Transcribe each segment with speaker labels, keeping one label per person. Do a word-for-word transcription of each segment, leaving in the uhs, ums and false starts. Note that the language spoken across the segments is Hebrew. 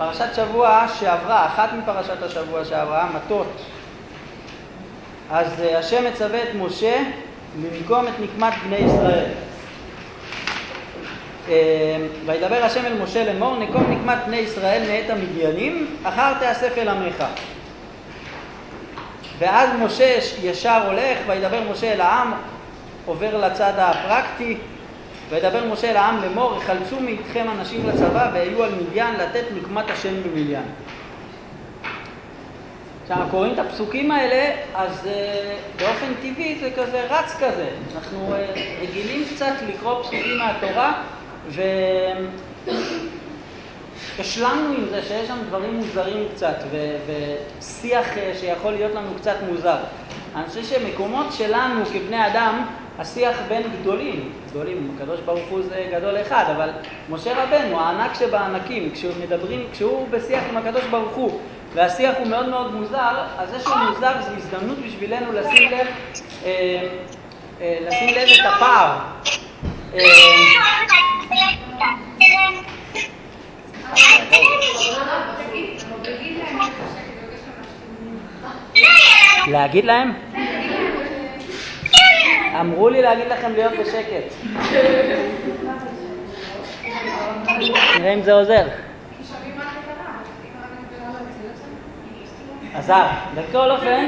Speaker 1: פרשת שבוע שעברה, אחת מפרשת השבוע שעברה, מטות. אז השם מצווה את משה לנקום את נקמת בני ישראל. וידבר השם אל משה לאמור, נקום נקמת בני ישראל מאת המדיינים, אחר תאסף אל עמך. ואז משה ישר הולך, וידבר משה אל העם, עובר לצד הפרקטי, וידבר משה אל העם לאמור, יחלצו מאיתכם אנשים לצבא, והיו על מדיין לתת נקמת השם במדיין. כשאנחנו קוראים את הפסוקים האלה, אז uh, באופן טבעי זה כזה רץ כזה. אנחנו uh, רגילים קצת לקרוא פסוקים מהתורה, והשלמנו עם זה שיש שם דברים מוזרים קצת, ו- ושיח uh, שיכול להיות לנו קצת מוזר. אני חושב שמקומות שלנו כבני אדם, השיח בין גדולים, גדולים, הקדוש ברוך הוא זה גדול אחד, אבל משה רבנו, הענק שבענקים, כשהוא מדברים, כשהוא בשיח עם הקדוש ברוך הוא, והשיח הוא מאוד מאוד מוזר, אז זה שהוא מוזר זו הזדמנות בשבילנו לשים לב, אה, אה, לשים לב את הפער. אה, להגיד להם? אמרו לי להגיד לכם להיות בשקט. נראה אם זה עוזר. עזר. בכל אופן,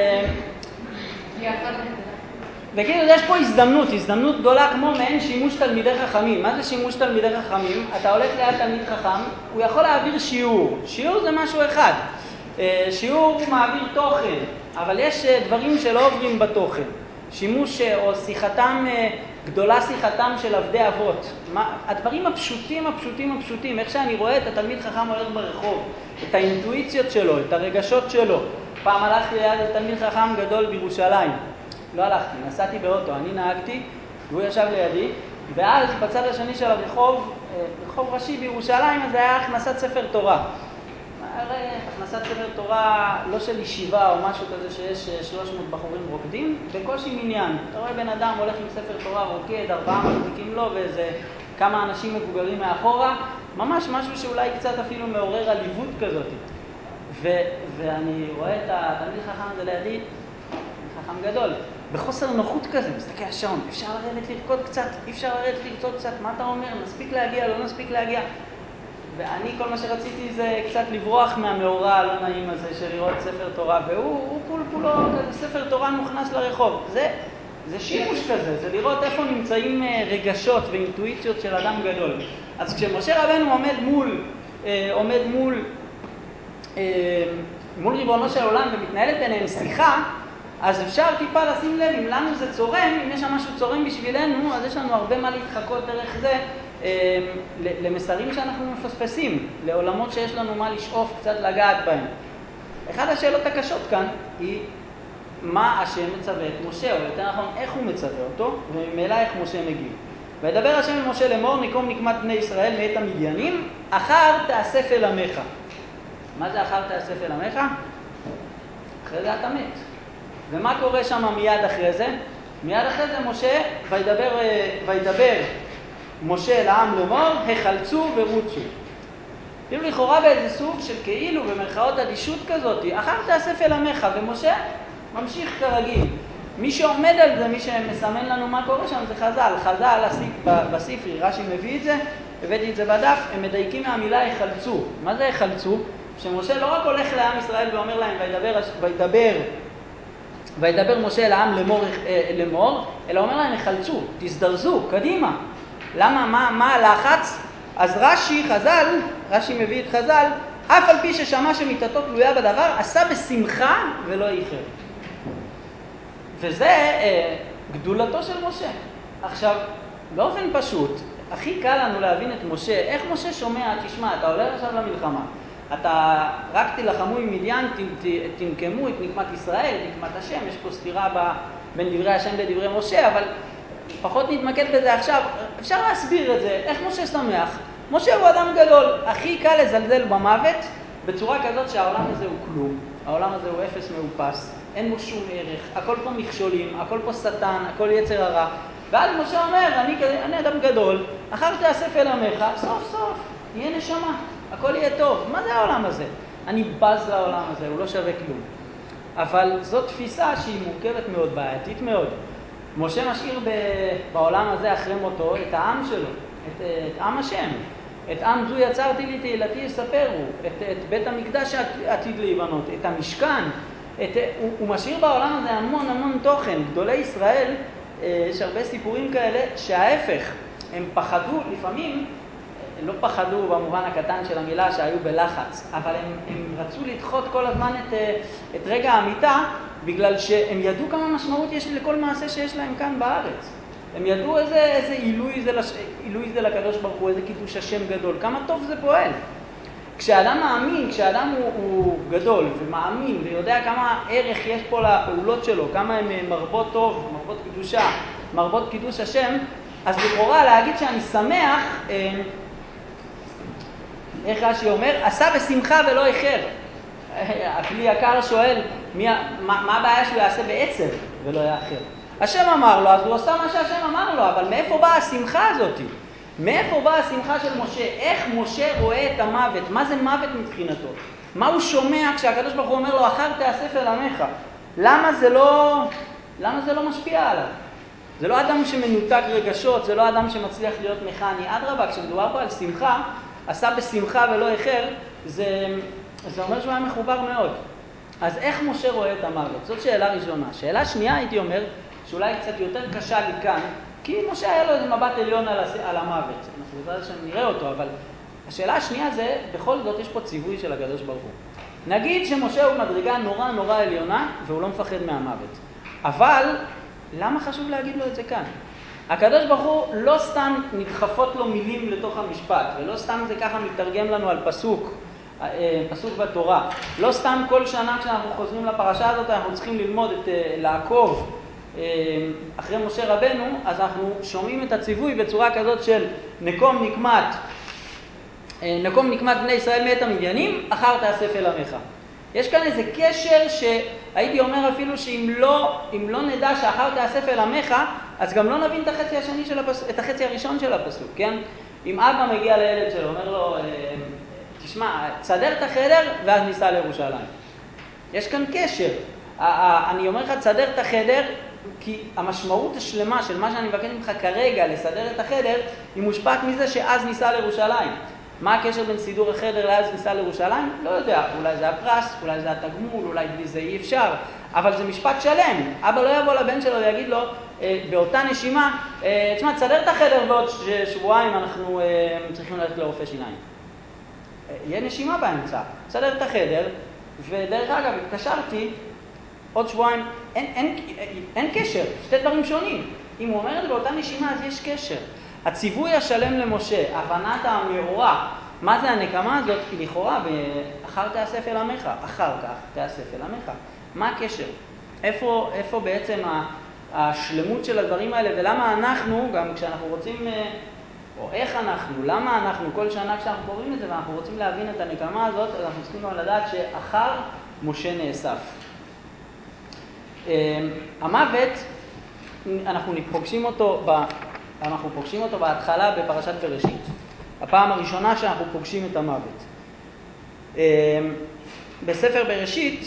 Speaker 1: וכאילו יש פה הזדמנות, הזדמנות גדולה כמו מעין שימוש תלמידי חכמים. מה זה שימוש תלמידי חכמים? אתה הולך ליד תלמיד חכם, הוא יכול להעביר שיעור. שיעור זה משהו אחד. שיעור הוא מעביר תוכן, אבל יש דברים שלא עוברים בתוכן. שימוש או שיחתם, גדולה שיחתם של עבדי אבות. מה, הדברים הפשוטים, הפשוטים, הפשוטים, איך שאני רואה את התלמיד חכם הולך ברחוב, את האינטואיציות שלו, את הרגשות שלו. פעם הלכתי ליד תלמיד חכם גדול בירושלים. לא הלכתי, נסעתי באוטו, אני נהגתי, והוא ישב לידי, ואז בצד השני של הרחוב, רחוב ראשי בירושלים, אז היה הכנסת ספר תורה. הרי הכנסת ספר תורה לא של ישיבה או משהו כזה שיש שלוש מאות בחורים רוקדים, בקושי מניין. אתה רואה בן אדם הולך עם ספר תורה רוקד, ארבעה מחזיקים לו ואיזה כמה אנשים מבוגרים מאחורה, ממש משהו שאולי קצת אפילו מעורר עליבות כזאת. ו- ואני רואה את התלמיד חכם הזה לידי, חכם גדול, בחוסר נוחות כזה, מסתכל השעון, אפשר לרדת לרקוד קצת, אפשר לרדת לרקוד קצת, מה אתה אומר? נספיק להגיע, לא נספיק להגיע? ואני כל מה שרציתי זה קצת לברוח מהמאורע הלא נעים הזה של לראות ספר תורה, והוא הוא כול כולו כזה ספר תורה מוכנס לרחוב. זה, זה שימוש כזה, זה לראות איפה נמצאים רגשות ואינטואיציות של אדם גדול. אז כשמשה רבנו עומד מול, עומד מול, מול ריבונו של עולם ומתנהלת ביניהם שיחה, אז אפשר טיפה לשים לב, אם לנו זה צורם, אם יש שם משהו צורם בשבילנו, אז יש לנו הרבה מה להתחקות דרך זה, למסרים שאנחנו מפספסים, לעולמות שיש לנו מה לשאוף קצת לגעת בהם. אחת השאלות הקשות כאן היא מה השם מצווה את משה, או יותר נכון איך הוא מצווה אותו, וממילא איך משה מגיב. וידבר השם אל משה לאמור, נקום נקמת בני ישראל מאת המדיינים, אחר תאסף אל עמך. מה זה אחר תאסף אל עמך? אחרי זה אתה מת. ומה קורה שם מיד אחרי זה? מיד אחרי זה משה וידבר, וידבר משה אל העם לאמור, החלצו ורוצו. כאילו לכאורה באיזה סוג של כאילו במרכאות אדישות כזאת, אחר תאסף אל עמך, ומשה ממשיך כרגיל. מי שעומד על זה, מי שמסמן לנו מה קורה שם, זה חז"ל. חז"ל בספרי, רש"י מביא את זה, הבאתי את זה בדף, הם מדייקים מהמילה החלצו. מה זה החלצו? שמשה לא רק הולך לעם ישראל ואומר להם, וידבר, וידבר, וידבר משה אל העם לאמור, לאמור, אלא אומר להם, החלצו, תזדרזו, קדימה. למה? מה, מה הלחץ? אז רש"י, חז"ל, רש"י מביא את חז"ל, אף על פי ששמע שמיתתו תלויה בדבר, עשה בשמחה ולא איחר. וזה אה, גדולתו של משה. עכשיו, באופן פשוט, הכי קל לנו להבין את משה, איך משה שומע, תשמע, אתה הולך עכשיו למלחמה, אתה רק תלחמו עם מדיין, תנקמו את נקמת ישראל, נקמת השם, יש פה סתירה ב, בין דברי השם לדברי משה, אבל פחות נתמקד בזה עכשיו. אפשר להסביר את זה, איך משה שמח? משה הוא אדם גדול, הכי קל לזלזל במוות בצורה כזאת שהעולם הזה הוא כלום, העולם הזה הוא אפס מאופס, אין בו שום ערך, הכל פה מכשולים, הכל פה שטן, הכל יצר הרע. ואז משה אומר, אני, אני אדם גדול, אחר תאסף אל עמך, סוף סוף, יהיה נשמה. הכל יהיה טוב. מה זה העולם הזה? אני בז לעולם הזה, הוא לא שווה כלום. אבל זאת תפיסה שהיא מורכבת מאוד, בעייתית מאוד. משה משאיר בעולם הזה אחרי מותו את העם שלו, את, את עם השם. את עם זו יצרתי לי תהילתי יספרו, את, את בית המקדש שעתיד להיבנות, את המשכן. את, הוא, הוא משאיר בעולם הזה המון המון תוכן. גדולי ישראל, יש הרבה סיפורים כאלה שההפך, הם פחדו לפעמים, לא פחדו במובן הקטן של המילה שהיו בלחץ, אבל הם, הם רצו לדחות כל הזמן את, את רגע האמיתה, בגלל שהם ידעו כמה משמעות יש לכל מעשה שיש להם כאן בארץ. הם ידעו איזה, איזה עילוי, זה לש... עילוי זה לקדוש ברוך הוא, איזה קידוש השם גדול, כמה טוב זה פועל. כשאדם מאמין, כשאדם הוא, הוא גדול ומאמין ויודע כמה ערך יש פה לפעולות שלו, כמה הן מרבות טוב, מרבות קדושה, מרבות קידוש השם, אז לכאורה להגיד שאני שמח, איך רש"י אומר, עשה בשמחה ולא איחר. הכלי יקר שואל, מי, מה, מה הבעיה שהוא יעשה בעצב ולא יאחר? השם אמר לו, אז הוא עושה מה שהשם אמר לו, אבל מאיפה באה השמחה הזאת? מאיפה באה השמחה של משה? איך משה רואה את המוות? מה זה מוות מבחינתו? מה הוא שומע כשהקדוש ברוך הוא אומר לו, אחר תאסף אל עמך? למה זה לא, למה זה לא משפיע עליו? זה לא אדם שמנותק רגשות, זה לא אדם שמצליח להיות מכני. אדרבה, כשמדובר פה על שמחה, עשה בשמחה ולא איחר, זה, זה אומר שהוא היה מחובר מאוד. אז איך משה רואה את המוות? זאת שאלה ראשונה. שאלה שנייה הייתי אומר, שאולי קצת יותר קשה לי כאן, כי משה היה לו איזה מבט עליון על, הס... על המוות. אנחנו יודעים שנראה אותו, אבל השאלה השנייה זה, בכל זאת יש פה ציווי של הקדוש ברוך הוא. נגיד שמשה הוא מדרגה נורא נורא עליונה, והוא לא מפחד מהמוות. אבל למה חשוב להגיד לו את זה כאן? הקדוש ברוך הוא לא סתם נדחפות לו מילים לתוך המשפט, ולא סתם זה ככה מתרגם לנו על פסוק, פסוק בתורה. לא סתם כל שנה כשאנחנו חוזרים לפרשה הזאת אנחנו צריכים ללמוד, את, לעקוב אחרי משה רבנו, אז אנחנו שומעים את הציווי בצורה כזאת של נקום נקמת, נקום נקמת בני ישראל מאת המדיינים, אחר תאסף אל עמך. יש כאן איזה קשר שהייתי אומר אפילו שאם לא, אם לא נדע שאחר תאסף אל עמך, אז גם לא נבין את החצי השני של הפסוק, את החצי הראשון של הפסוק, כן? אם אבא מגיע לילד שלו, אומר לו, תשמע, תסדר את החדר ואז ניסע לירושלים. יש כאן קשר. אני אומר לך, תסדר את החדר, כי המשמעות השלמה של מה שאני מבקש ממך כרגע, לסדר את החדר, היא מושפעת מזה שאז ניסע לירושלים. מה הקשר בין סידור החדר לאז ניסע לירושלים? לא יודע, אולי זה הפרס, אולי זה התגמול, אולי בלי זה אי אפשר, אבל זה משפט שלם. אבא לא יבוא לבן שלו ויגיד לו, באותה נשימה, תשמע, תסדר את החדר ועוד שבועיים אנחנו צריכים ללכת לרופא שיניים. יהיה נשימה באמצע, תסדר את החדר, ודרך אגב, התקשרתי, עוד שבועיים, אין, אין, אין, אין קשר, שתי דברים שונים. אם הוא אומר את זה באותה נשימה, אז יש קשר. הציווי השלם למשה, הבנת המאורה, מה זה הנקמה הזאת? היא לכאורה, אחר תאסף אל עמך, אחר כך תאסף אל עמך. מה הקשר? איפה, איפה בעצם השלמות של הדברים האלה, ולמה אנחנו, גם כשאנחנו רוצים, או איך אנחנו, למה אנחנו, כל שנה כשאנחנו קוראים את זה, ואנחנו רוצים להבין את הנקמה הזאת, אז אנחנו צריכים גם לדעת שאחר משה נאסף. המוות, אנחנו פוגשים אותו, ב, אנחנו פוגשים אותו בהתחלה בפרשת בראשית. הפעם הראשונה שאנחנו פוגשים את המוות. בספר בראשית,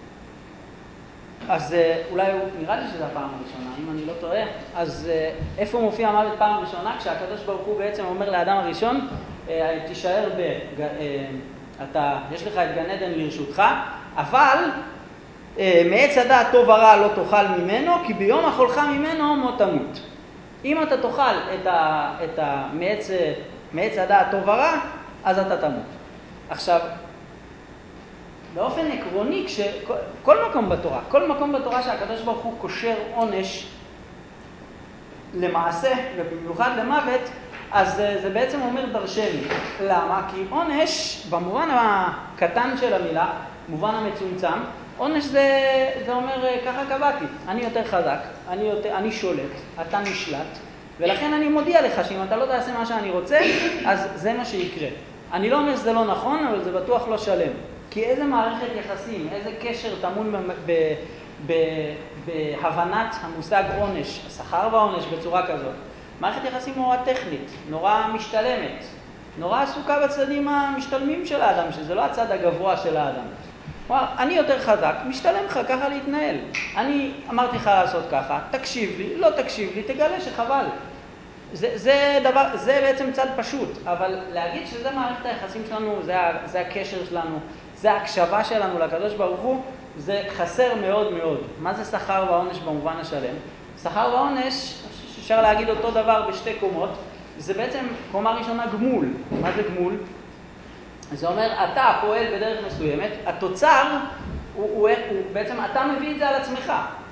Speaker 1: אז אולי נראה לי שזה הפעם הראשונה, אם אני לא טועה, אז איפה מופיע המוות פעם ראשונה? כשהקדוש ברוך הוא בעצם אומר לאדם הראשון, תישאר ב... אתה, יש לך את גן עדן לרשותך, אבל מעץ הדעת טוב ורע לא תאכל ממנו, כי ביום אכולך ממנו מות תמות. אם אתה תאכל את ה, את ה, מעץ, מעץ הדעת טוב ורע, אז אתה תמות. עכשיו, באופן עקרוני, כל מקום בתורה, כל מקום בתורה שהקדוש ברוך הוא קושר עונש למעשה, ובמיוחד למוות, אז זה בעצם אומר דרשני. למה? כי עונש, במובן הקטן של המילה, במובן המצומצם, עונש זה, זה אומר, ככה קבעתי, אני יותר חזק, אני, יותר, אני שולט, אתה נשלט, ולכן אני מודיע לך שאם אתה לא תעשה מה שאני רוצה, אז זה מה שיקרה. אני לא אומר שזה לא נכון, אבל זה בטוח לא שלם. כי איזה מערכת יחסים, איזה קשר טמון ב, ב, ב, בהבנת המושג עונש, השכר והעונש בצורה כזאת. מערכת יחסים נורא טכנית, נורא משתלמת. נורא עסוקה בצדדים המשתלמים של האדם, שזה לא הצד הגבוה של האדם. כלומר, אני יותר חזק, משתלם לך ככה להתנהל. אני אמרתי לך לעשות ככה, תקשיב לי, לא תקשיב לי, תגלה שחבל. זה, זה, דבר, זה בעצם צד פשוט, אבל להגיד שזה מערכת היחסים שלנו, זה, זה הקשר שלנו, זה ההקשבה שלנו לקדוש ברוך הוא, זה חסר מאוד מאוד. מה זה שכר ועונש במובן השלם? שכר ועונש, אפשר להגיד אותו דבר בשתי קומות, זה בעצם קומה ראשונה גמול. מה זה גמול? זה אומר, אתה פועל בדרך מסוימת, התוצר הוא, הוא, הוא בעצם, אתה מביא את זה על עצמך.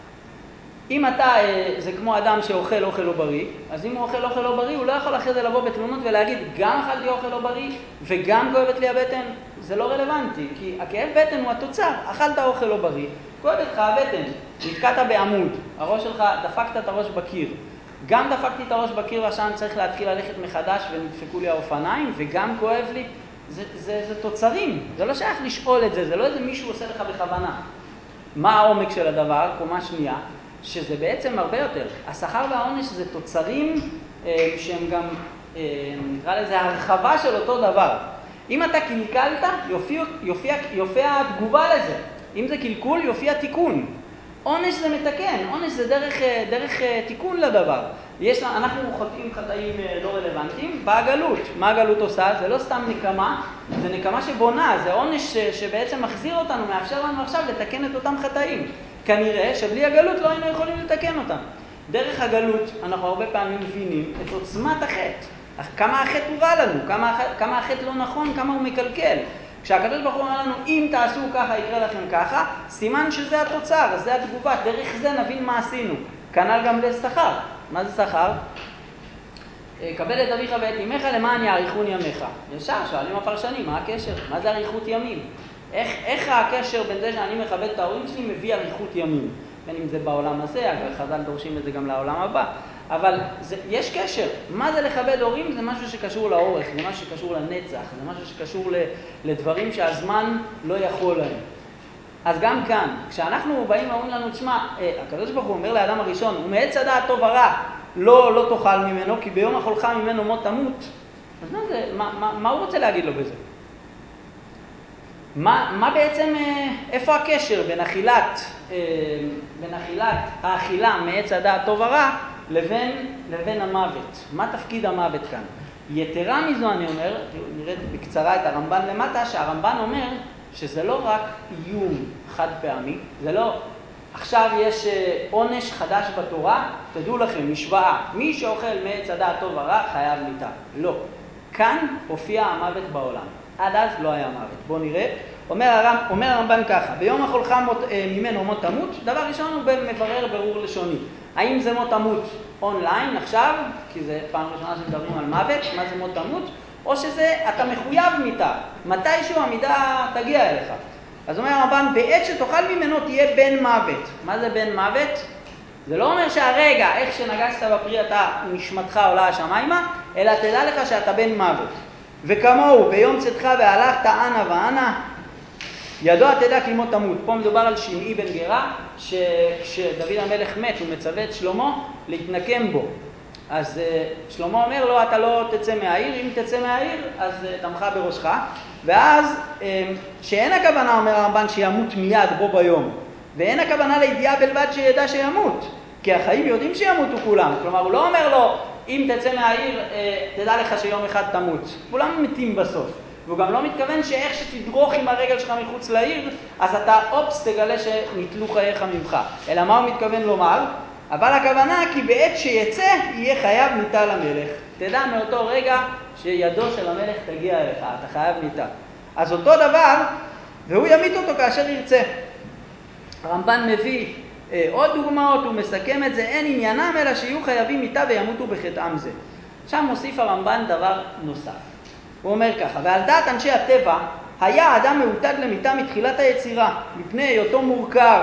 Speaker 1: אם אתה, זה כמו אדם שאוכל אוכל לא בריא, אז אם הוא אוכל אוכל לא בריא, הוא לא יכול אחרי זה לבוא בתלונות ולהגיד, גם אכלתי אוכל לא בריא וגם כואבת לי הבטן. זה לא רלוונטי, כי הכאב בטן הוא התוצר. אכלת אוכל לא בריא, כואבת לך הבטן, נתקעת בעמוד, הראש שלך, דפקת את הראש בקיר. גם דפקתי את הראש בקיר ועכשיו אני צריך להתחיל ללכת מחדש ונדפקו לי האופניים וגם כואב לי. זה, זה, זה תוצרים, זה לא שייך לשאול את זה, זה לא איזה מישהו עושה לך בכוונה. מה העומק של הדבר? קומה שנייה, שזה בעצם הרבה יותר. השכר והעונש זה תוצרים אה, שהם גם, אה, נקרא לזה, הרחבה של אותו דבר. אם אתה קלקלת, יופיע, יופיע, יופיע התגובה לזה. אם זה קלקול, יופיע תיקון. עונש זה מתקן, עונש זה דרך, דרך תיקון לדבר. יש, אנחנו חוטאים חטאים לא רלוונטיים בהגלות. מה הגלות עושה? זה לא סתם נקמה, זה נקמה שבונה, זה עונש שבעצם מחזיר אותנו, מאפשר לנו עכשיו לתקן את אותם חטאים. כנראה שבלי הגלות לא היינו יכולים לתקן אותם. דרך הגלות אנחנו הרבה פעמים מבינים את עוצמת החטא. כמה החטא הוא רע לנו, כמה, כמה החטא לא נכון, כמה הוא מקלקל. כשהקדוש ברוך הוא אומר לנו, אם תעשו ככה, יקרה לכם ככה, סימן שזה התוצר, זה התגובה, דרך זה נבין מה עשינו. כנ"ל גם לשכר. מה זה שכר? קבל את אביך ואת אמך למען יאריכון ימיך. ישר שואלים הפרשנים, מה הקשר? מה זה אריכות ימים? איך, איך הקשר בין זה שאני מכבד את ההורים שלי מביא אריכות ימים? בין אם זה בעולם הזה, חז"ל דורשים את זה גם לעולם הבא. אבל זה, יש קשר. מה זה לכבד הורים? זה משהו שקשור לאורך, זה משהו שקשור לנצח, זה משהו שקשור לדברים שהזמן לא יכול להם. אז גם כאן, כשאנחנו באים ואומרים לנו, תשמע, הקדוש ברוך הוא אומר לאדם הראשון, הוא מעץ הדעת טוב ורע, לא, לא תאכל ממנו, כי ביום אכולך ממנו מות תמות. אז מה, זה, מה, מה, מה הוא רוצה להגיד לו בזה? מה, מה בעצם, איפה הקשר בין אכילת, בין אכילת האכילה מעץ הדעת טוב ורע, לבין, לבין המוות? מה תפקיד המוות כאן? יתרה מזו אני אומר, נראית בקצרה את הרמב"ן למטה, שהרמב"ן אומר שזה לא רק איום חד פעמי, זה לא, עכשיו יש עונש חדש בתורה, תדעו לכם, משוואה, מי שאוכל מעץ הדעת טוב ורע חייב מיתה. לא. כאן הופיע המוות בעולם. עד אז לא היה מוות. בואו נראה. אומר, הרמב, אומר הרמב"ן ככה, ביום אכולך ממנו מות תמות, דבר ראשון הוא מברר ברור לשוני. האם זה מות תמות אונליין עכשיו, כי זה פעם ראשונה שמדברים על מוות, מה זה מות תמות, או שזה אתה מחויב מיתה, מתישהו המידה תגיע אליך. אז אומר הרמב"ן, בעת שתאכל ממנו תהיה בן מוות. מה זה בן מוות? זה לא אומר שהרגע, איך שנגשת בפרי אתה נשמתך עולה השמיימה, אלא תדע לך שאתה בן מוות. וכמוהו, ביום צאתך והלכת אנה ואנה, ידוע תדע כי מות תמות. פה מדובר על שמעי בן גרה, שכשדוד המלך מת, הוא מצווה את שלמה להתנקם בו. אז שלמה אומר לו, אתה לא תצא מהעיר, אם תצא מהעיר, אז תמך בראשך. ואז, שאין הכוונה, אומר הרמב"ן, שימות מיד בו ביום. ואין הכוונה לידיעה בלבד שידע שימות. כי החיים יודעים שימותו כולם. כלומר, הוא לא אומר לו, אם תצא מהעיר, תדע לך שיום אחד תמות. כולם מתים בסוף. והוא גם לא מתכוון שאיך שתדרוך עם הרגל שלך מחוץ לעיר, אז אתה אופס תגלה שניטלו חייך ממך. אלא מה הוא מתכוון לומר? אבל הכוונה כי בעת שיצא יהיה חייב מיתה למלך. תדע מאותו רגע שידו של המלך תגיע אליך, אתה חייב מיתה. אז אותו דבר, והוא ימית אותו כאשר ירצה. הרמב"ן מביא אה, עוד דוגמאות, הוא מסכם את זה, אין עניינם אלא שיהיו חייבים מיתה וימותו בחטאם זה. עכשיו מוסיף הרמב"ן דבר נוסף. הוא אומר ככה, ועל דעת אנשי הטבע, היה האדם מעוטד למיתה מתחילת היצירה, מפני היותו מורכב.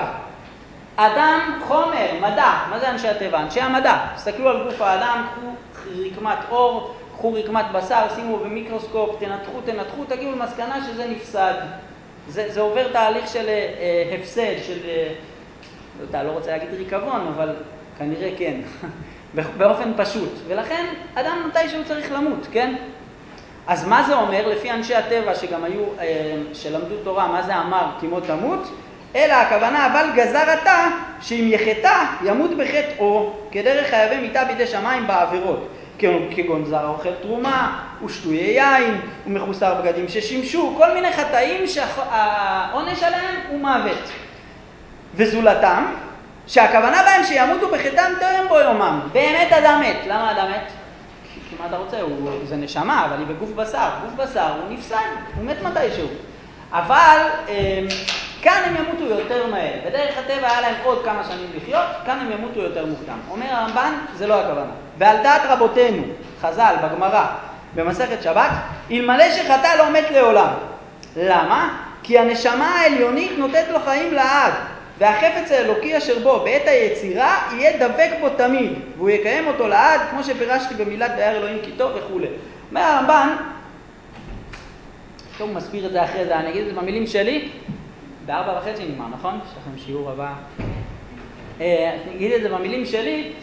Speaker 1: אדם חומר, מדע, מה זה אנשי הטבע? אנשי המדע. תסתכלו על גוף האדם, קחו רקמת אור, קחו רקמת בשר, שימו במיקרוסקופ, תנתחו, תנתחו, תגיעו למסקנה שזה נפסד. זה, זה עובר תהליך של אה, הפסד, של, אה, אתה לא רוצה להגיד ריקבון, אבל כנראה כן, באופן פשוט. ולכן אדם מתישהו צריך למות, כן? אז מה זה אומר? לפי אנשי הטבע שגם היו, שלמדו תורה, מה זה אמר כמות תמות? אלא הכוונה, אבל גזר אתה שאם יחטא ימות בחטאו, כדרך חייבי מיתה בידי שמיים בעבירות, כגון זר האוכל תרומה, ושטויי יין, ומחוסר בגדים ששימשו, כל מיני חטאים שהעונש עליהם הוא מוות. וזולתם, שהכוונה בהם שימותו בחטאם טרם בו יומם. באמת אדם מת. למה אדם מת? כי מה אתה רוצה? הוא, זה נשמה, אבל היא בגוף בשר. גוף בשר הוא נפסד, הוא מת מתישהו. אבל אה, כאן הם ימותו יותר מהר. בדרך הטבע היה להם עוד כמה שנים לחיות, כאן הם ימותו יותר מוקדם. אומר הרמב"ן, זה לא הכוונה. ועל דעת רבותינו, חז"ל, בגמרא, במסכת שבת, אלמלא שחטא לא מת לעולם. למה? כי הנשמה העליונית נותנת לו חיים לעד, והחפץ האלוקי אשר בו בעת היצירה יהיה דבק בו תמיד, והוא יקיים אותו לעד, כמו שפירשתי במילת וירא אלוהים כי טוב וכו'. אומר הרמב"ן, טוב, הוא מסביר את זה אחרי זה, אני אגיד את זה במילים שלי, בארבע וחצי נגמר, נכון? יש לכם שיעור הבא. אני אגיד את זה במילים שלי,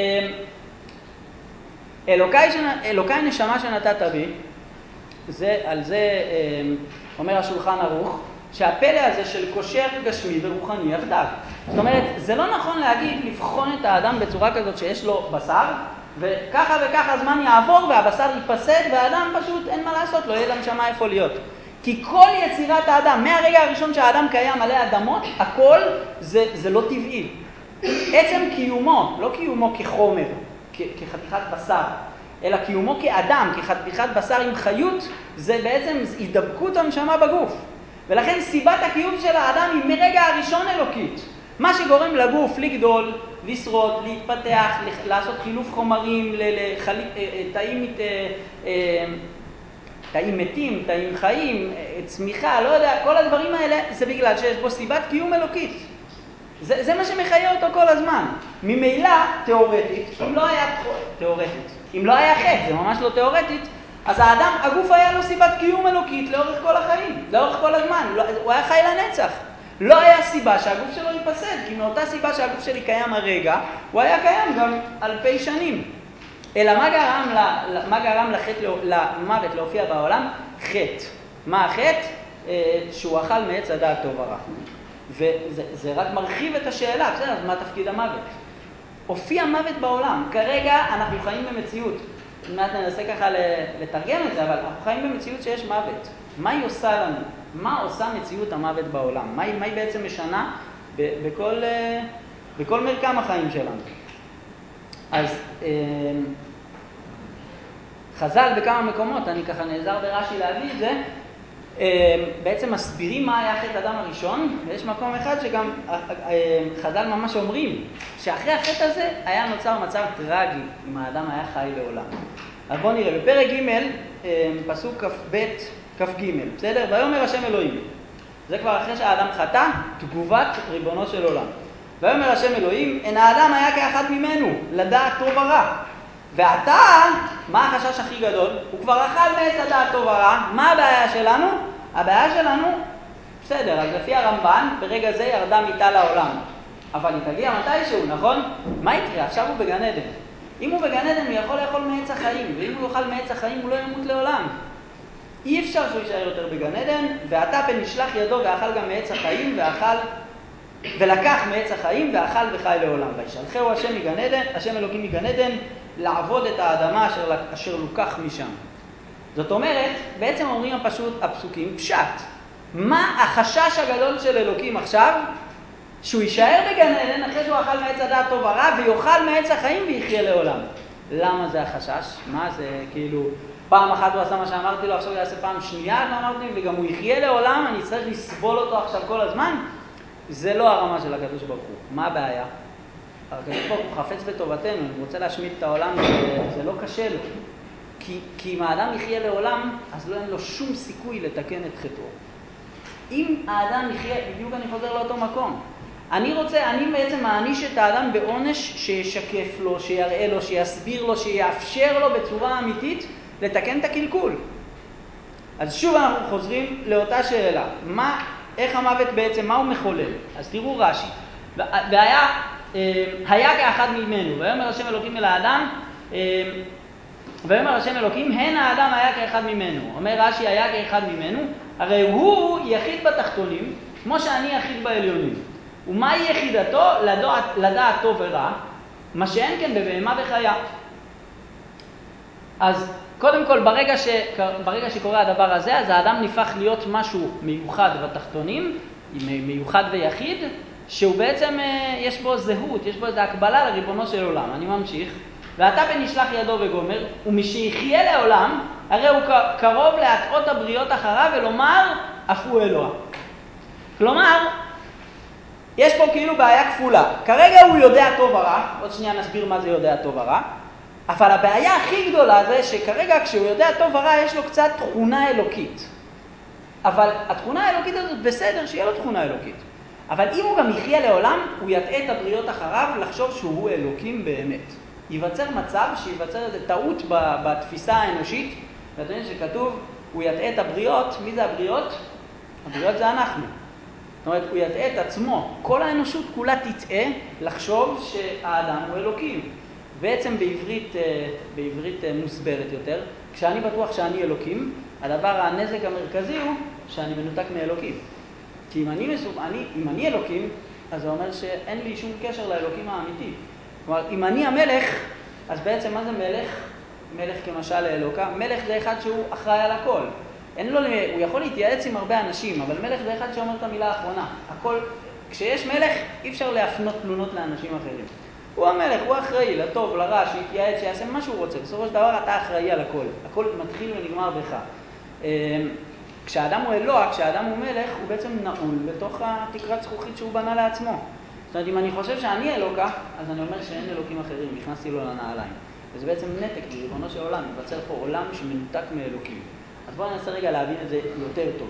Speaker 1: אלוקי, אלוקי נשמה שנתת בי, זה, על זה אומר השולחן ערוך, שהפלא הזה של קושר גשמי ורוחני יחדיו. זאת אומרת, זה לא נכון להגיד, לבחון את האדם בצורה כזאת שיש לו בשר, וככה וככה זמן יעבור והבשר ייפסד, והאדם פשוט אין מה לעשות, לא יהיה לנשמה איפה להיות. כי כל יצירת האדם, מהרגע הראשון שהאדם קיים עלי אדמות, הכל זה, זה לא טבעי. עצם קיומו, לא קיומו כחומר, כ- כחתיכת בשר, אלא קיומו כאדם, כחתיכת בשר עם חיות, זה בעצם הידבקות הנשמה בגוף. ולכן סיבת הקיום של האדם היא מרגע הראשון אלוקית. מה שגורם לגוף לגדול, לשרוד, להתפתח, לעשות חילוף חומרים, לתאים תאים מתים, תאים חיים, צמיחה, לא יודע, כל הדברים האלה זה בגלל שיש בו סיבת קיום אלוקית. זה, זה מה שמחיה אותו כל הזמן. ממילא, תיאורטית, אם לא היה תיאורטית, אם לא היה חטא, זה ממש לא תיאורטית, אז האדם, הגוף היה לו סיבת קיום אלוקית לאורך כל החיים, לאורך כל הזמן, הוא היה חי לנצח. לא היה סיבה שהגוף שלו ייפסד, כי מאותה סיבה שהגוף שלי קיים הרגע, הוא היה קיים גם אלפי שנים. אלא מה גרם, מה גרם לחטא, למוות להופיע בעולם? חטא. מה החטא? שהוא אכל מעץ הדעת טוב ורע. וזה זה רק מרחיב את השאלה, בסדר, אז מה תפקיד המוות? הופיע מוות בעולם. כרגע אנחנו חיים במציאות. מעט ננסה ככה לתרגם את זה, אבל אנחנו חיים במציאות שיש מוות. מה היא עושה לנו? מה עושה מציאות המוות בעולם? מה היא, מה היא בעצם משנה בכל, בכל מרקם החיים שלנו? אז חז"ל בכמה מקומות, אני ככה נעזר ברש"י להביא את זה, בעצם מסבירים מה היה חטא אדם הראשון, ויש מקום אחד שגם חז"ל ממש אומרים שאחרי החטא הזה היה נוצר מצב טרגי אם האדם היה חי לעולם. אז בואו נראה, בפרק ג' פסוק כ"ב כ"ג, בסדר? ויאמר השם אלוהים, זה כבר אחרי שהאדם חטא, תגובת ריבונו של עולם. ויאמר השם אלוהים, אין האדם היה כאחד ממנו, לדעת טוב ורע. ועתה, מה החשש הכי גדול? הוא כבר אכל מעץ הדעת טוב ורע. מה הבעיה שלנו? הבעיה שלנו, בסדר, אז לפי הרמב"ן, ברגע זה ירדה מיתה לעולם. אבל היא תגיע מתישהו, נכון? מה יקרה? עכשיו הוא בגן עדן. אם הוא בגן עדן, הוא יכול לאכול מעץ החיים, ואם הוא יאכל מעץ החיים, הוא לא ימות לעולם. אי אפשר שהוא יישאר יותר בגן עדן, ועתה פן נשלח ידו ואכל גם מעץ החיים, ואכל, ולקח מעץ החיים, ואכל וחי לעולם. וישלחהו השם מגן עדן, השם אלוקים מגן עדן, לעבוד את האדמה אשר, אשר לוקח משם. זאת אומרת, בעצם אומרים הפשוט, הפסוקים פשט. מה החשש הגדול של אלוקים עכשיו? שהוא יישאר בגן עדן אחרי שהוא אכל מעץ הדעת טוב ורע, ויאכל מעץ החיים ויחיה לעולם. למה זה החשש? מה זה כאילו, פעם אחת הוא עשה מה שאמרתי לו, עכשיו הוא יעשה פעם שנייה, לא אמרתי, וגם הוא יחיה לעולם, אני צריך לסבול אותו עכשיו כל הזמן? זה לא הרמה של הקדוש ברוך הוא. מה הבעיה? הקדוש ברוך הוא חפץ בטובתנו, הוא רוצה להשמיד את העולם, זה, זה לא קשה לו. כי, כי אם האדם יחיה לעולם, אז לא אין לו שום סיכוי לתקן את חטאו. אם האדם יחיה, בדיוק אני חוזר לאותו מקום. אני רוצה, אני בעצם מעניש את האדם בעונש שישקף לו, שיראה לו, שיסביר לו, שיאפשר לו בצורה אמיתית לתקן את הקלקול. אז שוב אנחנו חוזרים לאותה שאלה. מה, איך המוות בעצם, מה הוא מחולל? אז תראו רש"י. והיה, היה כאחד ממנו, ויאמר השם אלוקים אל האדם, ואומר השם אלוקים, הן האדם היה כאחד ממנו. אומר רש"י, היה כאחד ממנו, הרי הוא יחיד בתחתונים, כמו שאני יחיד בעליונים. ומהי יחידתו? לדעת, לדעת טוב ורע, מה שאין כן בבהמה וחיה. אז קודם כל, ברגע, ש... ברגע שקורה הדבר הזה, אז האדם נפך להיות משהו מיוחד בתחתונים, מיוחד ויחיד, שהוא בעצם, יש בו זהות, יש בו איזו הקבלה לריבונו של עולם. אני ממשיך. ואתה בנשלח ידו וגומר, ומשיחיה לעולם, הרי הוא קרוב להטעות הבריות אחריו ולומר, אף הוא אלוה. כלומר, יש פה כאילו בעיה כפולה. כרגע הוא יודע טוב ורע, עוד שנייה נסביר מה זה יודע טוב ורע, אבל הבעיה הכי גדולה זה שכרגע כשהוא יודע טוב ורע יש לו קצת תכונה אלוקית. אבל התכונה האלוקית הזאת בסדר שיהיה לו תכונה אלוקית. אבל אם הוא גם יחיה לעולם, הוא יטעה את הבריות אחריו לחשוב שהוא אלוקים באמת. ייווצר מצב שיווצר איזו טעות בתפיסה האנושית, ואתם יודעים שכתוב, הוא יטעה את הבריות. מי זה הבריות? הבריות זה אנחנו. זאת אומרת, הוא יטעה את עצמו. כל האנושות כולה תטעה לחשוב שהאדם הוא אלוקים. בעצם בעברית, בעברית מוסברת יותר, כשאני בטוח שאני אלוקים, הדבר, הנזק המרכזי הוא שאני מנותק מאלוקים. כי אם אני, מסוב, אני, אם אני אלוקים, אז זה אומר שאין לי שום קשר לאלוקים האמיתי. כלומר, אם אני המלך, אז בעצם מה זה מלך? מלך כמשל לאלוקה. מלך זה אחד שהוא אחראי על הכל. אין לו, הוא יכול להתייעץ עם הרבה אנשים, אבל מלך זה אחד שאומר את המילה האחרונה. הכל, כשיש מלך, אי אפשר להפנות תלונות לאנשים אחרים. הוא המלך, הוא אחראי, לטוב, לרע, שיתייעץ, שיעשה מה שהוא רוצה. בסופו של דבר אתה אחראי על הכל. הכל מתחיל ונגמר בך. כשאדם הוא אלוה, כשאדם הוא מלך, הוא בעצם נעול בתוך התקרת זכוכית שהוא בנה לעצמו. זאת אומרת, אם אני חושב שאני אלוקה, אז אני אומר שאין אלוקים אחרים, נכנסתי לו לנעליים. וזה בעצם נתק, בריבונו של עולם, ייווצר פה עולם שמנותק מאלוקים. אז בואו ננסה רגע להבין את זה יותר טוב,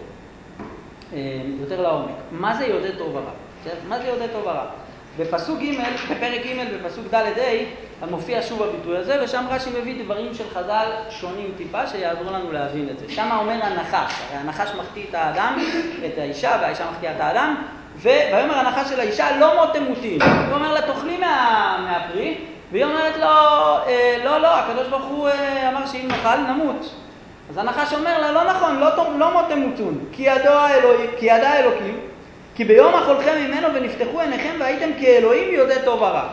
Speaker 1: יותר לעומק. מה זה יודע טוב ורע? מה זה יודע טוב ורע? בפסוק ג', בפרק ג', בפסוק ד' ה', מופיע שוב הביטוי הזה, ושם רש"י מביא דברים של חז"ל שונים טיפה, שיעזרו לנו להבין את זה. שם אומר הנחש, הרי הנחש מחטיא את האדם, את האישה, והאישה מחטיאה את האדם, ויאמר הנחש של האישה, לא מות תמותי. הוא אומר לה, תאכלי מה, מהפרי, והיא אומרת לו, לא, לא, הקדוש ברוך הוא אמר שאם נאכל, נמות. אז הנחש אומר לה, לא נכון, לא, לא מות תמותון, כי ידע אלוהים, כי ידע אלוקים, כי ביום אכולכם ממנו ונפתחו עיניכם והייתם כאלוהים יודע טוב ורע.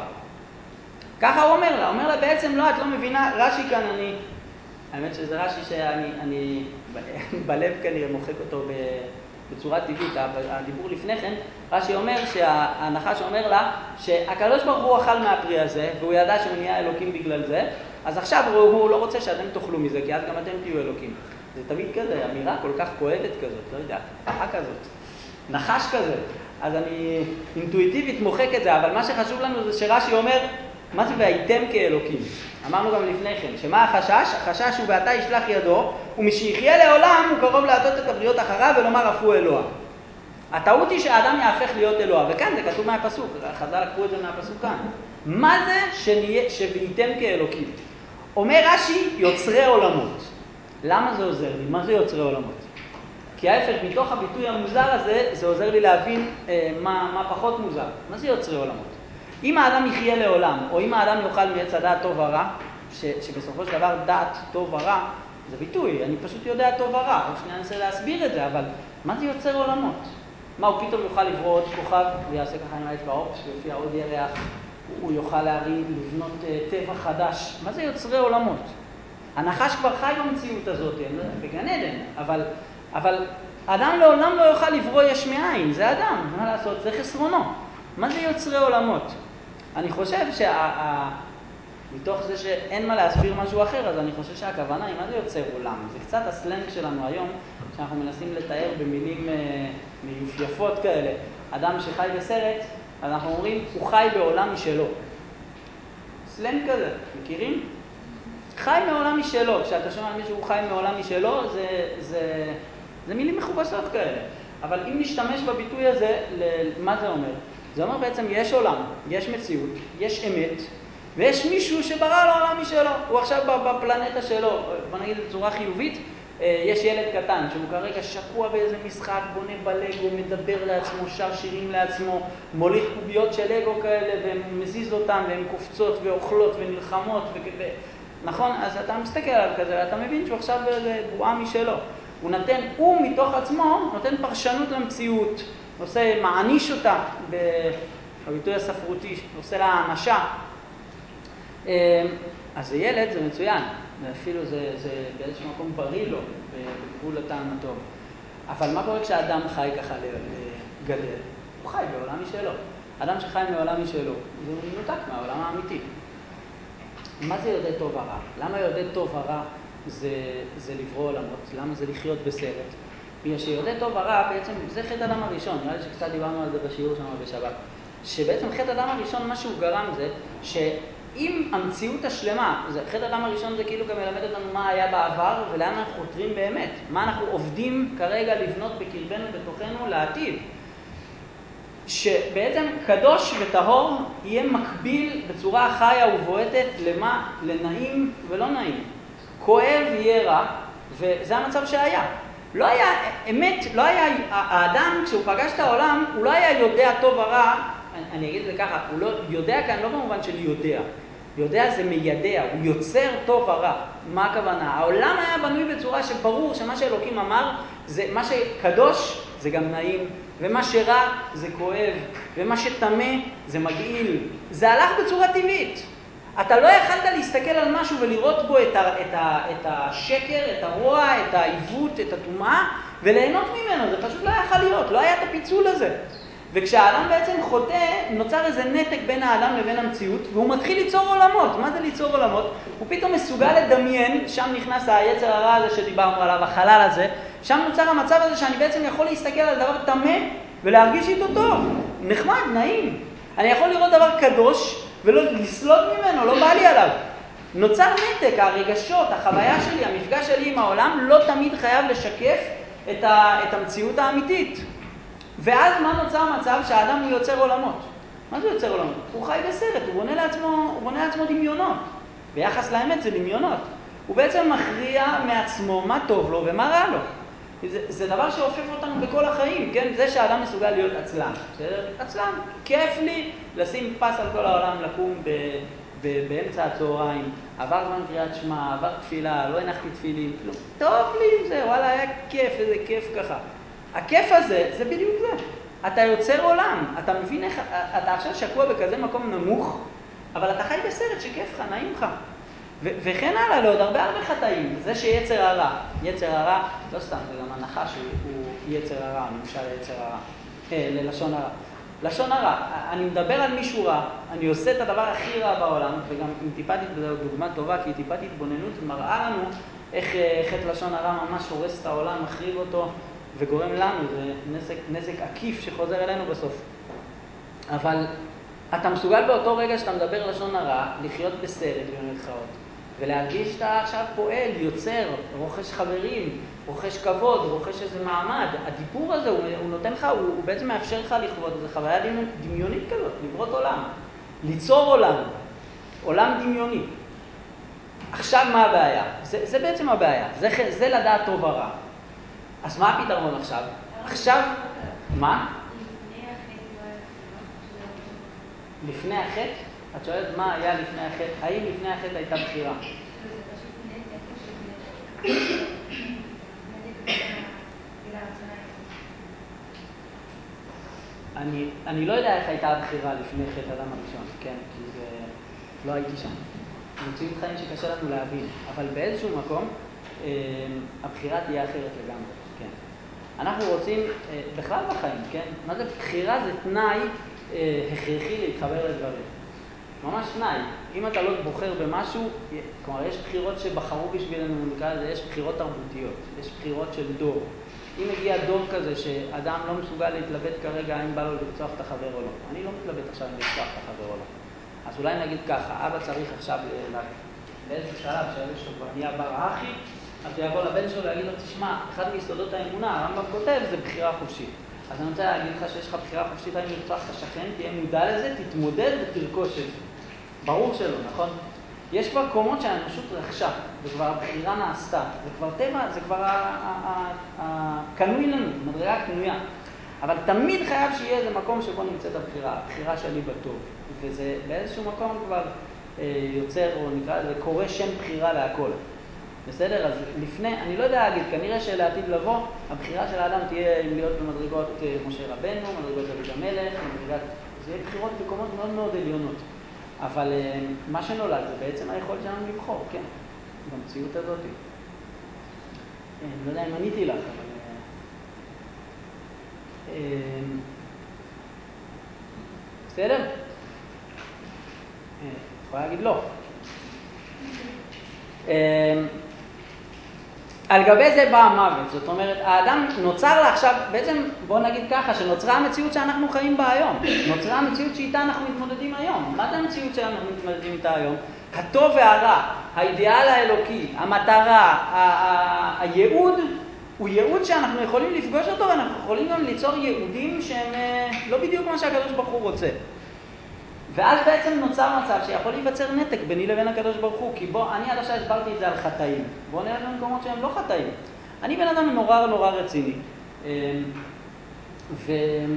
Speaker 1: ככה הוא אומר לה, הוא אומר לה בעצם לא, את לא מבינה, רש"י כאן אני, האמת שזה רש"י שאני אני, בלב כנראה מוחק אותו בצורה טבעית, הדיבור לפני כן, רש"י אומר שהנחש אומר לה שהקדוש ברוך הוא אכל מהפרי הזה והוא ידע שהוא נהיה אלוקים בגלל זה, אז עכשיו הוא לא רוצה שאתם תאכלו מזה, כי אז גם אתם תהיו אלוקים. זה תמיד כזה, אמירה כל כך כואבת כזאת, לא יודע, פחה כזאת. נחש כזה, אז אני אינטואיטיבית מוחק את זה, אבל מה שחשוב לנו זה שרש"י אומר, מה זה והייתם כאלוקים? אמרנו גם לפני כן, שמה החשש? החשש הוא ואתה ישלח ידו, ומשיחיה לעולם הוא קרוב להטות את הבריות אחריו ולומר אף הוא אלוה. הטעות היא שהאדם יהפך להיות אלוה, וכאן זה כתוב מהפסוק, חז"ל לקחו את זה מהפסוק כאן. מה זה שנהיה, שבהייתם כאלוקים? אומר רש"י, יוצרי עולמות. למה זה עוזר לי? מה זה יוצרי עולמות? כי ההפך, מתוך הביטוי המוזר הזה, זה עוזר לי להבין אה, מה, מה פחות מוזר. מה זה יוצרי עולמות? אם האדם יחיה לעולם, או אם האדם יאכל מעץ הדעת טוב ורע, ש, שבסופו של דבר דעת טוב ורע, זה ביטוי, אני פשוט יודע טוב ורע, עוד שנייה ננסה להסביר את זה, אבל מה זה יוצר עולמות? מה, הוא פתאום יוכל לברוא עוד כוכב, ויעשה ככה עם האצבע, אופס, ויופיע עוד ירח, הוא יוכל להרים, לבנות uh, טבע חדש. מה זה יוצרי עולמות? הנחש כבר חי במציאות הזאת, בגן עדן, אבל, אבל אדם לעולם לא יוכל לברוא יש מאין, זה אדם, מה לעשות? זה חסרונו. מה זה יוצרי עולמות? אני חושב שמתוך זה שאין מה להסביר משהו אחר, אז אני חושב שהכוונה היא מה זה יוצר עולם. זה קצת הסלנג שלנו היום, שאנחנו מנסים לתאר במילים מיופייפות כאלה. אדם שחי בסרט, אז אנחנו אומרים, הוא חי בעולם משלו. סלנג כזה, מכירים? חי מעולם משלו. כשאתה שומע מישהו הוא חי מעולם משלו, זה, זה, זה מילים מכובסות כאלה. אבל אם נשתמש בביטוי הזה, מה זה אומר? זה אומר בעצם יש עולם, יש מציאות, יש אמת, ויש מישהו שברא לו עולם משלו. הוא עכשיו בפלנטה שלו, בוא נגיד בצורה חיובית, יש ילד קטן שהוא כרגע שקוע באיזה משחק, בונה בלגו, מדבר לעצמו, שר שירים לעצמו, מוליך קוביות של לגו כאלה, ומזיז אותם, והן קופצות ואוכלות ונלחמות, נכון? אז אתה מסתכל עליו כזה, ואתה מבין שהוא עכשיו באיזה בועה משלו. הוא נותן, הוא מתוך עצמו נותן פרשנות למציאות, עושה, מעניש אותה בביטוי הספרותי, עושה לה הענשה. אז זה ילד, זה מצוין, ואפילו זה, זה באיזשהו מקום בריא לו, בגבול הטעם הטוב. אבל מה קורה כשאדם חי ככה לגדל? הוא חי בעולם משלו. אדם שחי מעולם משלו, זה מנותק מהעולם האמיתי. מה זה יודע טוב הרע? למה יודע טוב הרע זה, זה לברוא עולמות? למה זה לחיות בסרט? בגלל שיודע טוב הרע בעצם זה חטא אדם הראשון, נראה לי שקצת דיברנו על זה בשיעור שם בשבת. שבעצם חטא אדם הראשון, מה שהוא גרם זה, שאם המציאות השלמה, חטא אדם הראשון זה כאילו גם מלמד אותנו מה היה בעבר ולאן אנחנו חותרים באמת. מה אנחנו עובדים כרגע לבנות בקרבנו בתוכנו לעתיד. שבעצם קדוש וטהור יהיה מקביל בצורה חיה ובועטת למה? לנעים ולא נעים. כואב יהיה רע, וזה המצב שהיה. לא היה, אמת, לא היה, האדם כשהוא פגש את העולם, הוא לא היה יודע טוב הרע, אני, אני אגיד את זה ככה, הוא לא יודע כאן לא במובן של יודע. יודע זה מיידע, הוא יוצר טוב הרע. מה הכוונה? העולם היה בנוי בצורה שברור שמה שאלוקים אמר, זה מה שקדוש זה גם נעים, ומה שרע זה כואב, ומה שטמא זה מגעיל. זה הלך בצורה טבעית. אתה לא יכלת להסתכל על משהו ולראות בו את, ה, את, ה, את השקר, את הרוע, את העיוות, את הטומאה, וליהנות ממנו. זה פשוט לא יכול להיות, לא היה את הפיצול הזה. וכשהאדם בעצם חוטא, נוצר איזה נתק בין האדם לבין המציאות, והוא מתחיל ליצור עולמות. מה זה ליצור עולמות? הוא פתאום מסוגל לדמיין, שם נכנס היצר הרע הזה שדיברנו עליו, החלל הזה, שם נוצר המצב הזה שאני בעצם יכול להסתכל על דבר טמא ולהרגיש איתו טוב. נחמד, נעים. אני יכול לראות דבר קדוש ולא לסלוד ממנו, לא בא לי עליו. נוצר נתק, הרגשות, החוויה שלי, המפגש שלי עם העולם לא תמיד חייב לשקף את, ה, את המציאות האמיתית. ואז מה נוצר מצב שהאדם הוא יוצר עולמות? מה זה יוצר עולמות? הוא חי בסרט, הוא בונה לעצמו, הוא בונה לעצמו דמיונות. ביחס לאמת זה דמיונות. הוא בעצם מכריע מעצמו מה טוב לו ומה רע לו. זה, זה דבר שאופף אותנו בכל החיים, כן? זה שהאדם מסוגל להיות עצלן. בסדר? עצלן. כיף לי לשים פס על כל העולם, לקום ב, ב, באמצע הצהריים. עבר זמן קריאת שמע, עבר תפילה, לא הנחתי תפילים, כלום. טוב לי עם זה, וואלה, היה כיף, איזה כיף ככה. הכיף הזה, זה בדיוק זה. אתה יוצר עולם, אתה מבין איך, אתה עכשיו שקוע בכזה מקום נמוך, אבל אתה חי בסרט שכיף לך, נעים לך. ו- וכן הלאה, לעוד הרבה הרבה חטאים. זה שיצר הרע, יצר הרע, לא סתם, זה גם הנחה שהוא יצר הרע, נמשל יצר הרע, אה, ללשון הרע. לשון הרע, אני מדבר על מישהו רע, אני עושה את הדבר הכי רע בעולם, וגם עם טיפת, זו דוגמה טובה, כי טיפת התבוננות מראה לנו איך חטא לשון הרע ממש הורס את העולם, מחריב אותו, וגורם לנו, זה נזק, נזק עקיף שחוזר אלינו בסוף. אבל אתה מסוגל באותו רגע שאתה מדבר לשון הרע, לחיות בסרט במרכאות, ולהרגיש שאתה עכשיו פועל, יוצר, רוכש חברים, רוכש כבוד, רוכש איזה מעמד. הדיבור הזה, הוא, הוא נותן לך, הוא, הוא בעצם מאפשר לך לכבוד, זו חוויה דמיונית כזאת, לברות עולם, ליצור עולם, עולם דמיוני. עכשיו מה הבעיה? זה, זה בעצם הבעיה, זה, זה לדעת טוב הרע. אז מה הפתרון עכשיו? עכשיו, מה? לפני החטא? את שואלת מה היה לפני החטא? האם לפני החטא הייתה בחירה? אני, אני לא יודע איך הייתה הבחירה לפני חטא אדם הראשון, כן? כי זה, לא הייתי שם. מציאות חיים שקשה לנו להבין, אבל באיזשהו מקום אה, הבחירה תהיה אחרת לגמרי, כן. אנחנו רוצים, אה, בכלל בחיים, כן? מה זה בחירה? זה תנאי אה, הכרחי להתחבר לדברים. ממש תנאי. אם אתה לא בוחר במשהו, כלומר, יש בחירות שבחרו בשבילנו, נקרא לזה, יש בחירות תרבותיות, יש בחירות של דור. אם מגיע דור כזה שאדם לא מסוגל להתלבט כרגע אם בא לו לרצוח את החבר או לא. אני לא מתלבט עכשיו אם לרצוח את החבר או לא. אז אולי נגיד ככה, אבא צריך עכשיו באיזשהו שלב שהילד שלו כבר נהיה בר האחי, אז הוא יבוא לבן שלו להגיד לו, תשמע, אחד מיסודות האמונה, הרמב"ם כותב, זה בחירה חופשית. אז אני רוצה להגיד לך שיש לך בחירה חופשית, האם לרצוח את השכן, תהיה מודע לזה, תתמודד ותרכוש את זה. ברור שלא, נכון? יש כבר קומות שהאנושות רכשה, וכבר הבחירה נעשתה, זה כבר טבע, זה כבר הקנוי לנו, מדרגה קנויה. אבל תמיד חייב שיהיה איזה מקום שבו נמצאת הבחירה, הבחירה שלי בטוב. וזה באיזשהו מקום כבר יוצר, או נקרא לזה, קורא שם בחירה להכל. בסדר? אז לפני, אני לא יודע להגיד, כנראה שלעתיד לבוא, הבחירה של האדם תהיה להיות במדרגות משה רבנו, מדרגות דוד המלך, מדרגת, זה יהיה בחירות בקומות מאוד מאוד עליונות. אבל מה שנולד זה בעצם היכולת שלנו לבחור, כן? במציאות הזאת. אני לא יודע אם עניתי לך, אבל... בסדר? יכולה להגיד לא. על גבי זה בא המוות, זאת אומרת, האדם נוצר לה עכשיו, בעצם בוא נגיד ככה, שנוצרה המציאות שאנחנו חיים בה היום. נוצרה המציאות שאיתה אנחנו מתמודדים היום. מה זה המציאות שאנחנו מתמודדים איתה היום? הטוב והרע, האידיאל האלוקי, המטרה, הייעוד, הוא ייעוד שאנחנו יכולים לפגוש אותו, ואנחנו יכולים גם ליצור ייעודים שהם לא בדיוק מה שהקדוש ברוך הוא רוצה. ואז בעצם נוצר מצב שיכול להיווצר נתק ביני לבין הקדוש ברוך הוא, כי בוא, אני עד עכשיו הסברתי את זה על חטאים. בואו נראה במקומות שהם לא חטאים. אני בן אדם נורא נורא רציני. ו...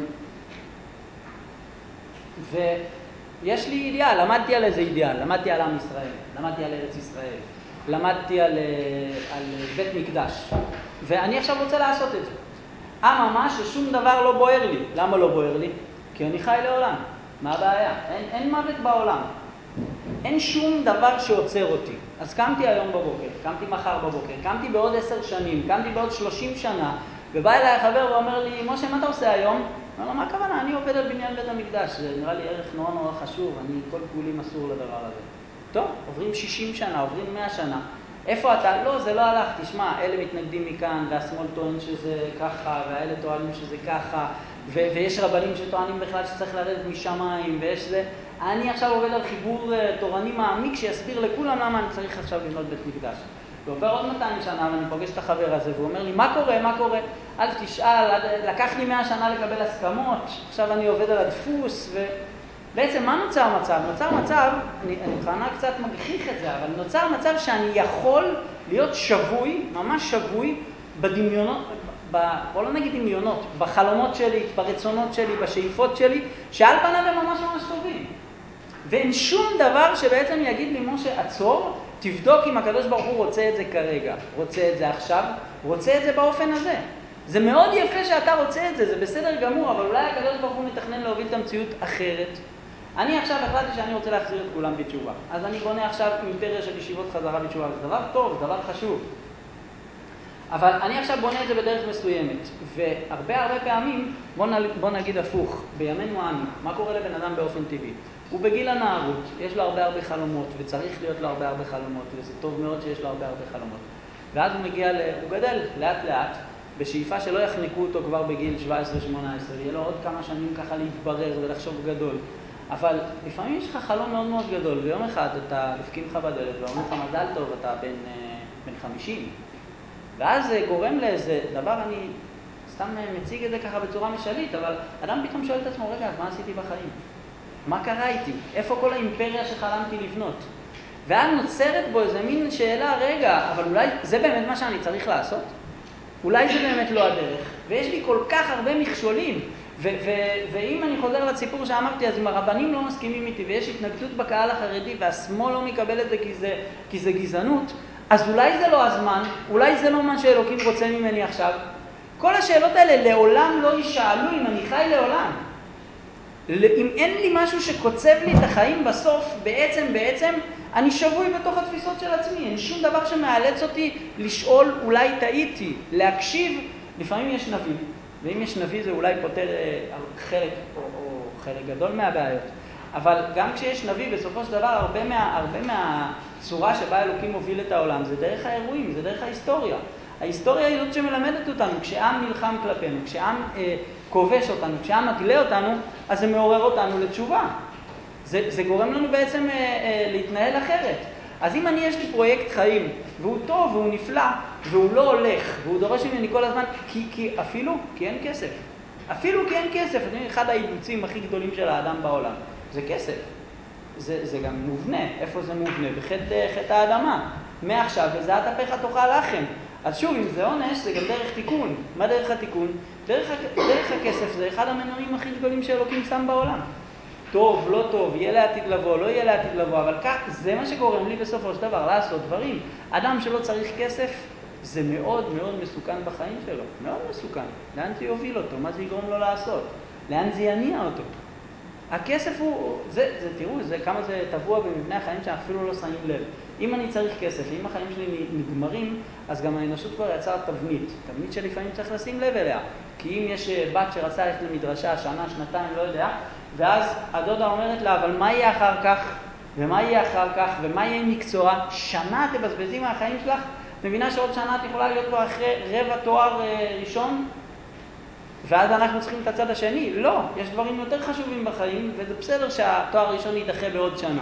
Speaker 1: ויש לי אידיאל, למדתי על איזה אידיאל, למדתי על עם ישראל, למדתי על ארץ ישראל, למדתי על, על בית מקדש. ואני עכשיו רוצה לעשות את זה. אממה ששום דבר לא בוער לי. למה לא בוער לי? כי אני חי לעולם. מה הבעיה? אין, אין מוות בעולם. אין שום דבר שעוצר אותי. אז קמתי היום בבוקר, קמתי מחר בבוקר, קמתי בעוד עשר שנים, קמתי בעוד שלושים שנה, ובא אליי החבר ואומר לי, משה, מה אתה עושה היום? אומר לו, מה הכוונה? אני עובד על בניין בית המקדש, זה נראה לי ערך נורא נורא חשוב, אני כל כולי מסור לדבר הזה. טוב, עוברים שישים שנה, עוברים מאה שנה. איפה אתה? לא, זה לא הלך. תשמע, אלה מתנגדים מכאן, והשמאל טוען שזה ככה, והאלה טוענים שזה ככה, ו- ויש רבנים שטוענים בכלל שצריך לרדת משמיים, ויש זה. אני עכשיו עובד על חיבור uh, תורני מעמיק שיסביר לכולם למה אני צריך עכשיו לבנות בית מקדש. ועובר עוד מאתיים שנה ואני פוגש את החבר הזה, והוא אומר לי, מה קורה, מה קורה? אל תשאל, לקח לי מאה שנה לקבל הסכמות, עכשיו אני עובד על הדפוס, ו... בעצם מה נוצר מצב? נוצר מצב, אני, אני בכוונה קצת מגחיך את זה, אבל נוצר מצב שאני יכול להיות שבוי, ממש שבוי, בדמיונות, ב, בוא לא נגיד דמיונות, בחלומות שלי, ברצונות שלי, בשאיפות שלי, שעל פניו הם ממש ממש טובים. ואין שום דבר שבעצם יגיד לי, משה, עצור, תבדוק אם הקדוש ברוך הוא רוצה את זה כרגע, רוצה את זה עכשיו, רוצה את זה באופן הזה. זה מאוד יפה שאתה רוצה את זה, זה בסדר גמור, אבל אולי הקדוש ברוך הוא מתכנן להוביל את המציאות אחרת. אני עכשיו החלטתי שאני רוצה להחזיר את כולם בתשובה. אז אני בונה עכשיו אימפריה של ישיבות חזרה בתשובה. זה דבר טוב, זה דבר חשוב. אבל אני עכשיו בונה את זה בדרך מסוימת. והרבה הרבה פעמים, בוא, נ, בוא נגיד הפוך, בימינו אנו, מה קורה לבן אדם באופן טבעי? הוא בגיל הנערות, יש לו הרבה הרבה חלומות, וצריך להיות לו הרבה הרבה חלומות, וזה טוב מאוד שיש לו הרבה הרבה חלומות. ואז הוא מגיע, ל... הוא גדל לאט לאט, בשאיפה שלא יחנקו אותו כבר בגיל שבע עשרה שמונה עשרה, יהיה לו עוד כמה שנים ככה להתברר ולחשוב גדול. אבל לפעמים יש לך חלום מאוד מאוד גדול, ויום אחד אתה דופקים לך בדלת ואומרים לך מזל טוב, אתה בן, בן חמישים. ואז זה גורם לאיזה דבר, אני סתם מציג את זה ככה בצורה משלית, אבל אדם פתאום שואל את עצמו, רגע, אז מה עשיתי בחיים? מה קרה איתי? איפה כל האימפריה שחלמתי לבנות? ואז נוצרת בו איזה מין שאלה, רגע, אבל אולי זה באמת מה שאני צריך לעשות? אולי זה באמת לא הדרך, ויש לי כל כך הרבה מכשולים, ו- ו- ואם אני חוזר לסיפור שאמרתי, אז אם הרבנים לא מסכימים איתי, ויש התנגדות בקהל החרדי, והשמאל לא מקבל את זה כי זה, כי זה גזענות, אז אולי זה לא הזמן, אולי זה לא מה שאלוקים רוצה ממני עכשיו. כל השאלות האלה לעולם לא יישאלו אם אני חי לעולם. אם אין לי משהו שקוצב לי את החיים בסוף, בעצם, בעצם, אני שבוי בתוך התפיסות של עצמי. אין שום דבר שמאלץ אותי לשאול, אולי טעיתי, להקשיב. לפעמים יש נביא, ואם יש נביא זה אולי פותר חלק או, או חלק גדול מהבעיות. אבל גם כשיש נביא, בסופו של דבר, הרבה, מה, הרבה מהצורה שבה אלוקים מוביל את העולם, זה דרך האירועים, זה דרך ההיסטוריה. ההיסטוריה היא זאת שמלמדת אותנו, כשעם נלחם כלפינו, כשעם אה, כובש אותנו, כשעם מגלה אותנו, אז זה מעורר אותנו לתשובה. זה, זה גורם לנו בעצם אה, אה, להתנהל אחרת. אז אם אני יש לי פרויקט חיים, והוא טוב והוא נפלא, והוא לא הולך, והוא דורש ממני כל הזמן, כי, כי אפילו כי אין כסף. אפילו כי אין כסף. אחד האילוצים הכי גדולים של האדם בעולם, זה כסף. זה, זה גם מובנה. איפה זה מובנה? בחטא חטא האדמה. מעכשיו, בזעת אפיך תאכל לחם. אז שוב, אם זה עונש, זה גם דרך תיקון. מה דרך התיקון? דרך, דרך הכסף זה אחד המנועים הכי גדולים שאלוקים שם בעולם. טוב, לא טוב, יהיה לעתיד לבוא, לא יהיה לעתיד לבוא, אבל כך, זה מה שגורם לי בסופו של דבר לעשות דברים. אדם שלא צריך כסף, זה מאוד מאוד מסוכן בחיים שלו, מאוד מסוכן. לאן זה יוביל אותו? מה זה יגרום לו לעשות? לאן זה יניע אותו? הכסף הוא, זה, זה, תראו, זה, כמה זה טבוע במבנה החיים שאפילו לא שמים לב. אם אני צריך כסף, אם החיים שלי נגמרים, אז גם האנושות כבר יצרה תבנית. תבנית שלפעמים צריך לשים לב אליה. כי אם יש בת שרצה ללכת למדרשה, שנה, שנתיים, לא יודע, ואז הדודה אומרת לה, אבל מה יהיה אחר כך? ומה יהיה אחר כך? ומה יהיה מקצוע? שנה תבזבזי מהחיים שלך? את מבינה שעוד שנה את יכולה להיות כבר אחרי רבע תואר ראשון? ואז אנחנו צריכים את הצד השני. לא, יש דברים יותר חשובים בחיים, וזה בסדר שהתואר הראשון יידחה בעוד שנה.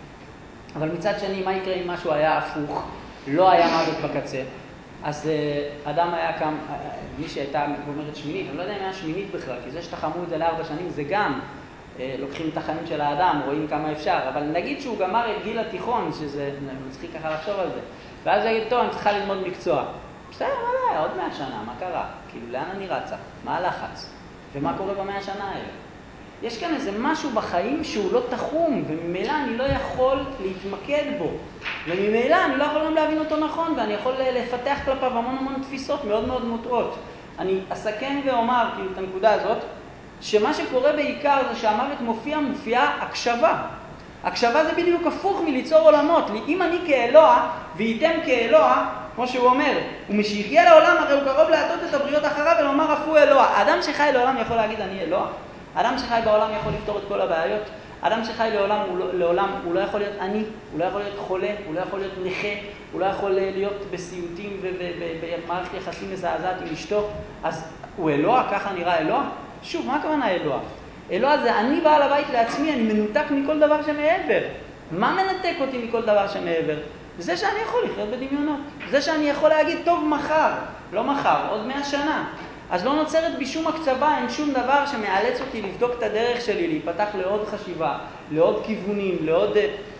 Speaker 1: אבל מצד שני, מה יקרה אם משהו היה הפוך? לא היה מוות בקצה. אז אדם היה קם, מי שהייתה אומרת שמינית, אני לא יודע אם היה שמינית בכלל, כי זה שתחמו את זה לארבע שנים, זה גם לוקחים את החיים של האדם, רואים כמה אפשר, אבל נגיד שהוא גמר את גיל התיכון, שזה מצחיק ככה לחשוב על זה, ואז הוא יגיד, טוב, אני צריכה ללמוד מקצוע. בסדר, מה לא, עוד מאה שנה, מה קרה? כאילו, לאן אני רצה? מה הלחץ? ומה קורה במאה שנה האלה? יש כאן איזה משהו בחיים שהוא לא תחום, וממילא אני לא יכול להתמקד בו. וממילא אני לא יכול גם להבין אותו נכון, ואני יכול לפתח כלפיו המון המון תפיסות מאוד מאוד מוטעות. אני אסכם ואומר, כאילו, את הנקודה הזאת, שמה שקורה בעיקר זה שהמוות מופיע, מופיעה הקשבה. הקשבה זה בדיוק הפוך מליצור עולמות. אם אני כאלוה, וייתם כאלוה, כמו שהוא אומר, ומשיחיה לעולם הרי הוא קרוב להטות את הבריות אחריו ולומר אף הוא אלוה. אדם שחי לעולם יכול להגיד אני אלוה. אדם שחי בעולם יכול לפתור את כל הבעיות. אדם שחי לעולם, הוא לא, לעולם, הוא לא יכול להיות עני, הוא לא יכול להיות חולה, הוא לא יכול להיות נכה, הוא לא יכול להיות בסיוטים ובמערכת יחסים מזעזעת עם אשתו. אז הוא אלוה, ככה נראה אלוה? שוב, מה הכוונה אלוה? אלוה זה אני בעל הבית לעצמי, אני מנותק מכל דבר שמעבר. מה מנתק אותי מכל דבר שמעבר? זה שאני יכול לחיות בדמיונות. זה שאני יכול להגיד, טוב, מחר. לא מחר, עוד מאה שנה. אז לא נוצרת בי שום הקצבה, אין שום דבר שמאלץ אותי לבדוק את הדרך שלי, להיפתח לעוד חשיבה, לעוד כיוונים, לעוד,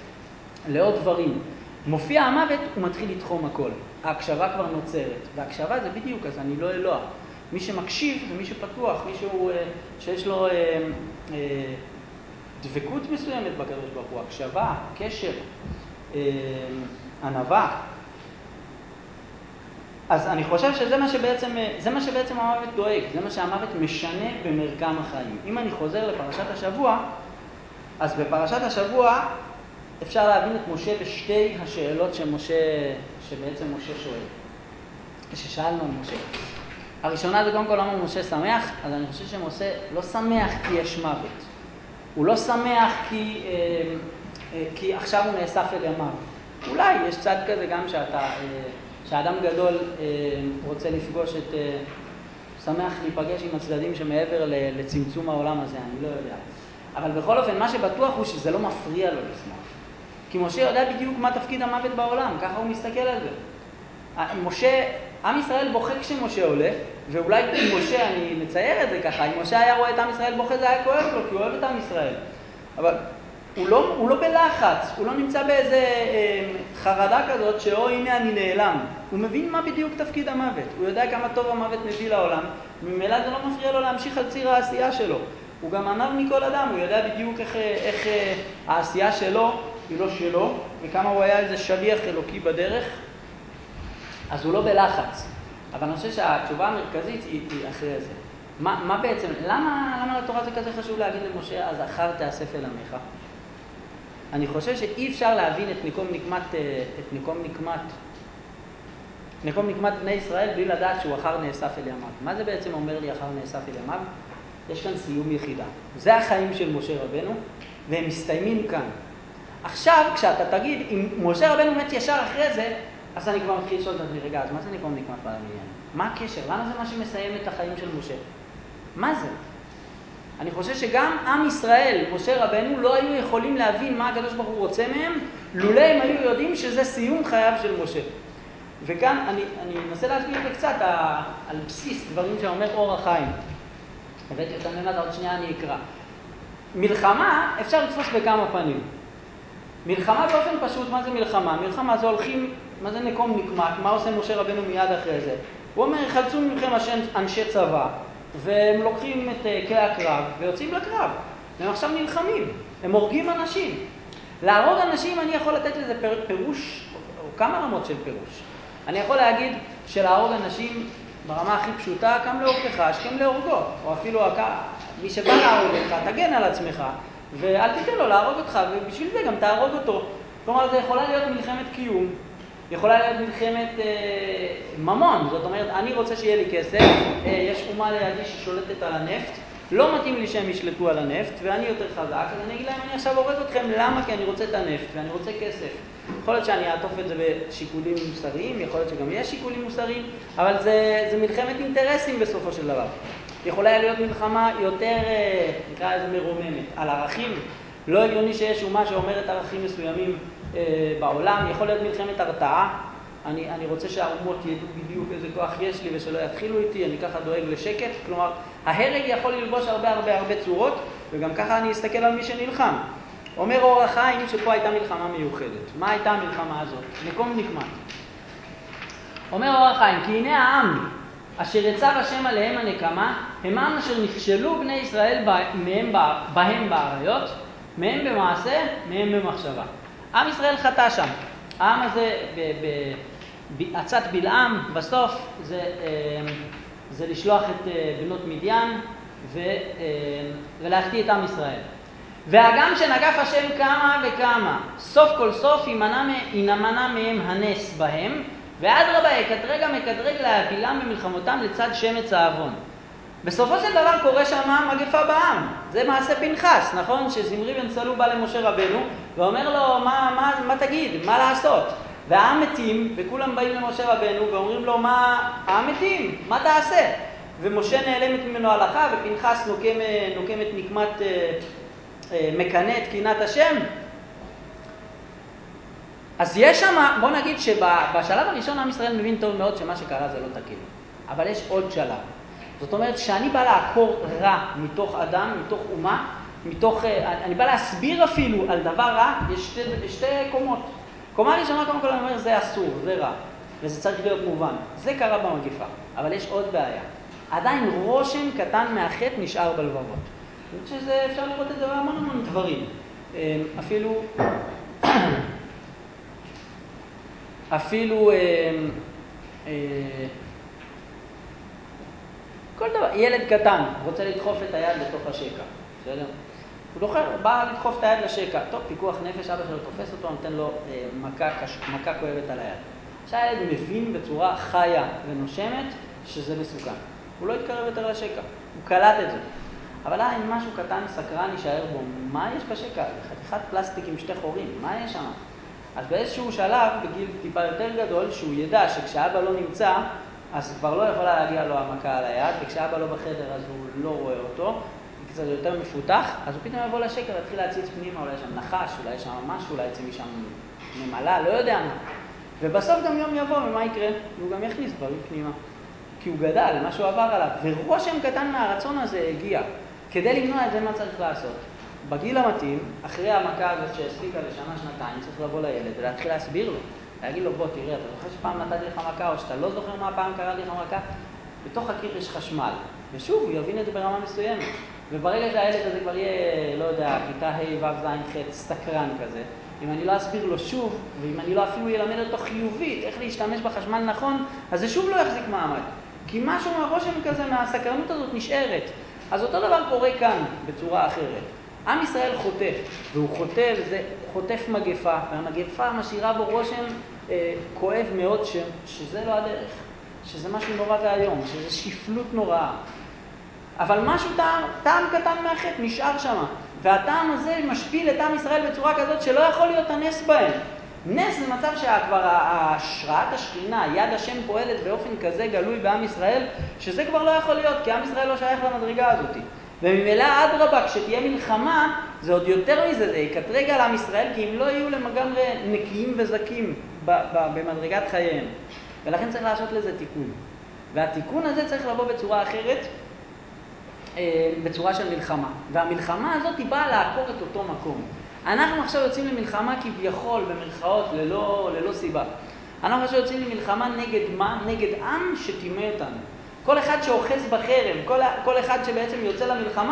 Speaker 1: לעוד דברים. מופיע המוות, הוא מתחיל לתחום הכל. ההקשבה כבר נוצרת. וההקשבה זה בדיוק, אז אני לא אלוה. מי שמקשיב זה מי שפתוח, מישהו שיש לו אה, אה, דבקות מסוימת בקדוש ברוך הוא, הקשבה, קשר, אה, ענווה. אז אני חושב שזה מה שבעצם, זה מה שבעצם המוות דואג, זה מה שהמוות משנה במרקם החיים. אם אני חוזר לפרשת השבוע, אז בפרשת השבוע אפשר להבין את משה בשתי השאלות שמשה, שבעצם משה שואל. כששאלנו על משה. הראשונה זה קודם כל למה משה שמח, אז אני חושב שמשה לא שמח כי יש מוות. הוא לא שמח כי, אה, אה, כי עכשיו הוא נאסף אל ימיו. אולי יש צד כזה גם שאתה, אה, שאדם גדול אה, רוצה לפגוש את, אה, שמח להיפגש עם הצדדים שמעבר לצמצום העולם הזה, אני לא יודע. אבל בכל אופן, מה שבטוח הוא שזה לא מפריע לו לשמוח. כי משה יודע בדיוק מה תפקיד המוות בעולם, ככה הוא מסתכל על זה. משה, עם ישראל בוכה כשמשה עולה, ואולי אם משה, אני מצייר את זה ככה, אם משה היה רואה את עם ישראל בוכה זה היה כואב לו, כי הוא אוהב את עם ישראל. אבל הוא לא, הוא לא בלחץ, הוא לא נמצא באיזה אה, חרדה כזאת שאו הנה אני נעלם. הוא מבין מה בדיוק תפקיד המוות, הוא יודע כמה טוב המוות מביא לעולם, וממילא זה לא מפריע לו להמשיך על ציר העשייה שלו. הוא גם ענב מכל אדם, הוא יודע בדיוק איך, איך אה, העשייה שלו היא לא שלו, וכמה הוא היה איזה שליח אלוקי בדרך. אז הוא לא בלחץ, אבל אני חושב שהתשובה המרכזית היא, היא אחרי זה. מה, מה בעצם, למה, למה לתורה זה כזה חשוב להגיד למשה, אז אחר תאסף אל עמך? אני חושב שאי אפשר להבין את נקום נקמת, את נקום נקמת, נקום נקמת בני ישראל בלי לדעת שהוא אחר נאסף אל ימיו. מה זה בעצם אומר לי אחר נאסף אל ימיו? יש כאן סיום יחידה. זה החיים של משה רבנו, והם מסתיימים כאן. עכשיו, כשאתה תגיד, אם משה רבנו מת ישר אחרי זה, אז אני כבר מתחיל לשאול את עצמי, רגע, אז מה זה נקום נקמת בעל המניין? מה הקשר? למה זה מה שמסיים את החיים של משה? מה זה? אני חושב שגם עם ישראל, משה רבנו, לא היו יכולים להבין מה הקדוש ברוך הוא רוצה מהם, לולא הם היו יודעים שזה סיום חייו של משה. וכאן אני, אני אנסה להסביר את זה קצת על בסיס דברים שאומר אור החיים. הבאתי אותם למטה, עוד שנייה אני אקרא. מלחמה אפשר לתפוס בכמה פנים. מלחמה באופן פשוט, מה זה מלחמה? מלחמה זה הולכים, מה זה נקום נקמת, מה עושה משה רבנו מיד אחרי זה? הוא אומר, חלצו מכם אנשי צבא, והם לוקחים את כלי הקרב ויוצאים לקרב. הם עכשיו נלחמים, הם הורגים אנשים. להרוג אנשים אני יכול לתת לזה פירוש, או כמה רמות של פירוש. אני יכול להגיד שלהרוג אנשים ברמה הכי פשוטה, קם להורגך, השכם להורגו. או אפילו מי שבא להרוג אותך, תגן על עצמך, ואל תיתן לו להרוג אותך, ובשביל זה גם תהרוג אותו. כלומר, זה יכולה להיות מלחמת קיום, יכולה להיות מלחמת אה, ממון. זאת אומרת, אני רוצה שיהיה לי כסף, אה, יש אומה לידי ששולטת על הנפט, לא מתאים לי שהם ישלטו על הנפט, ואני יותר חזק, אז אני אגיד להם, אני עכשיו הורג אתכם, למה? כי אני רוצה את הנפט, ואני רוצה כסף. יכול להיות שאני אעטוף את זה בשיקולים מוסריים, יכול להיות שגם יש שיקולים מוסריים, אבל זה, זה מלחמת אינטרסים בסופו של דבר. יכולה להיות מלחמה יותר, נקרא לזה מרוממת, על ערכים. לא הגיוני שיש אומה שאומרת ערכים מסוימים אה, בעולם, יכול להיות מלחמת הרתעה. אני, אני רוצה שהאומות ידעו בדיוק איזה כוח יש לי ושלא יתחילו איתי, אני ככה דואג לשקט. כלומר, ההרג יכול ללבוש הרבה הרבה הרבה צורות, וגם ככה אני אסתכל על מי שנלחם. אומר אור החיים שפה הייתה מלחמה מיוחדת. מה הייתה המלחמה הזאת? נקום נקמת. אומר אור החיים, כי הנה העם אשר יצר השם עליהם הנקמה, הם עם אשר נכשלו בני ישראל מהם, בהם בעריות, מהם במעשה, מהם במחשבה. עם ישראל חטא שם. העם הזה בעצת בלעם, בסוף זה, זה לשלוח את בנות מדיין ולהחטיא את עם ישראל. והגם שנגף השם כמה וכמה, סוף כל סוף ינמנע מהם הנס בהם, ואדרבה יקטרג המקטרג להפילם במלחמותם לצד שמץ האבון. בסופו של דבר קורה שם מגפה בעם. זה מעשה פנחס, נכון? שזמרי בן צלו בא למשה רבנו ואומר לו, מה, מה, מה תגיד? מה לעשות? והעם מתים, וכולם באים למשה רבנו ואומרים לו, מה, העם מתים, מה תעשה? ומשה נעלמת ממנו הלכה, ופנחס נוקם, נוקם את נקמת, מקנה את קינת השם. אז יש שם, בוא נגיד שבשלב הראשון עם ישראל מבין טוב מאוד שמה שקרה זה לא תקין. אבל יש עוד שלב. זאת אומרת שאני בא לעקור רע מתוך אדם, מתוך אומה, מתוך, אני בא להסביר אפילו על דבר רע, יש שתי, שתי קומות. קומה ראשונה, קודם כל אני אומר, זה אסור, זה רע, וזה צריך להיות מובן. זה קרה במגפה, אבל יש עוד בעיה. עדיין רושם קטן מהחטא נשאר בלבבות. אני חושב שזה, אפשר לראות את זה בהמון המון דברים. אפילו, אפילו, כל דבר, ילד קטן רוצה לדחוף את היד לתוך השקע, בסדר? הוא דוחר, בא לדחוף את היד לשקע, טוב, פיקוח נפש, אבא שלו תופס אותו, נותן לו אה, מכה, מכה כואבת על היד. שהילד מבין בצורה חיה ונושמת שזה מסוכן. הוא לא יתקרב יותר לשקע, הוא קלט את זה. אבל אם משהו קטן, סקרן, יישאר בו, מה יש בשקע? חתיכת פלסטיק עם שתי חורים, מה יש שם? אז באיזשהו שלב, בגיל טיפה יותר גדול, שהוא ידע שכשאבא לא נמצא, אז כבר לא יכולה להגיע לו המכה על היד, וכשאבא לא בחדר אז הוא לא רואה אותו, קצת יותר מפותח, אז הוא פתאום יבוא לשקע והתחיל להציץ פנימה, אולי שם נחש, אולי שם משהו, אולי יצא משם ממלא, לא יודע מה. ובסוף גם יום יבוא, ומה יקרה? הוא גם יכניס דברים פנימה. כי הוא גדל, משהו עבר עליו, ורושם קטן מהרצון הזה הגיע. כדי למנוע את זה מה צריך לעשות? בגיל המתאים, אחרי המכה הזאת שהספיקה לשנה, שנתיים, צריך לבוא לילד ולהתחיל להסביר לו. להגיד לו, בוא תראה, אתה זוכר שפעם נתתי לך מכה, או שאתה לא זוכר מה הפעם קראתי לך מכה? בתוך הקיר יש חשמל. ושוב, הוא יבין את זה ברמה מסוימת. וברגע שהילד הזה כבר יהיה, לא יודע, כיתה ה' ו' ז' ח', סתקרן כזה, אם אני לא אסביר לו שוב, ואם אני לא אפילו ילמד אותו חיובית, איך להשתמש בחשמל נכון, אז זה שוב לא יחזיק מעמד. כי משהו מהרושם כזה, מהסקרנות הזאת נשארת. אז אותו דבר קורה כאן, בצורה אחרת. עם ישראל חוטף, והוא חוטף, זה חוטף מגפה, והמגפה משאירה בו רושם אה, כואב מאוד, ש, שזה לא הדרך, שזה משהו נורא והיום, שזה שפלות נוראה. אבל משהו, טעם, טעם קטן מהחטא נשאר שם, והטעם הזה משפיל את עם ישראל בצורה כזאת שלא יכול להיות הנס בהם. נס זה מצב שכבר ההשראת השכינה, יד השם פועלת באופן כזה גלוי בעם ישראל, שזה כבר לא יכול להיות, כי עם ישראל לא שייך למדרגה הזאת. וממילא אדרבה, כשתהיה מלחמה, זה עוד יותר מזה, זה יקטרג על עם ישראל, כי הם לא יהיו לגמרי נקיים וזקים במדרגת חייהם. ולכן צריך לעשות לזה תיקון. והתיקון הזה צריך לבוא בצורה אחרת, בצורה של מלחמה. והמלחמה הזאת היא באה לעקור את אותו מקום. אנחנו עכשיו יוצאים למלחמה כביכול, במרכאות, ללא, ללא סיבה. אנחנו עכשיו יוצאים למלחמה נגד מה? נגד עם שתימה אותנו. כל אחד שאוחז בחרם, כל, כל אחד שבעצם יוצא למלחמה,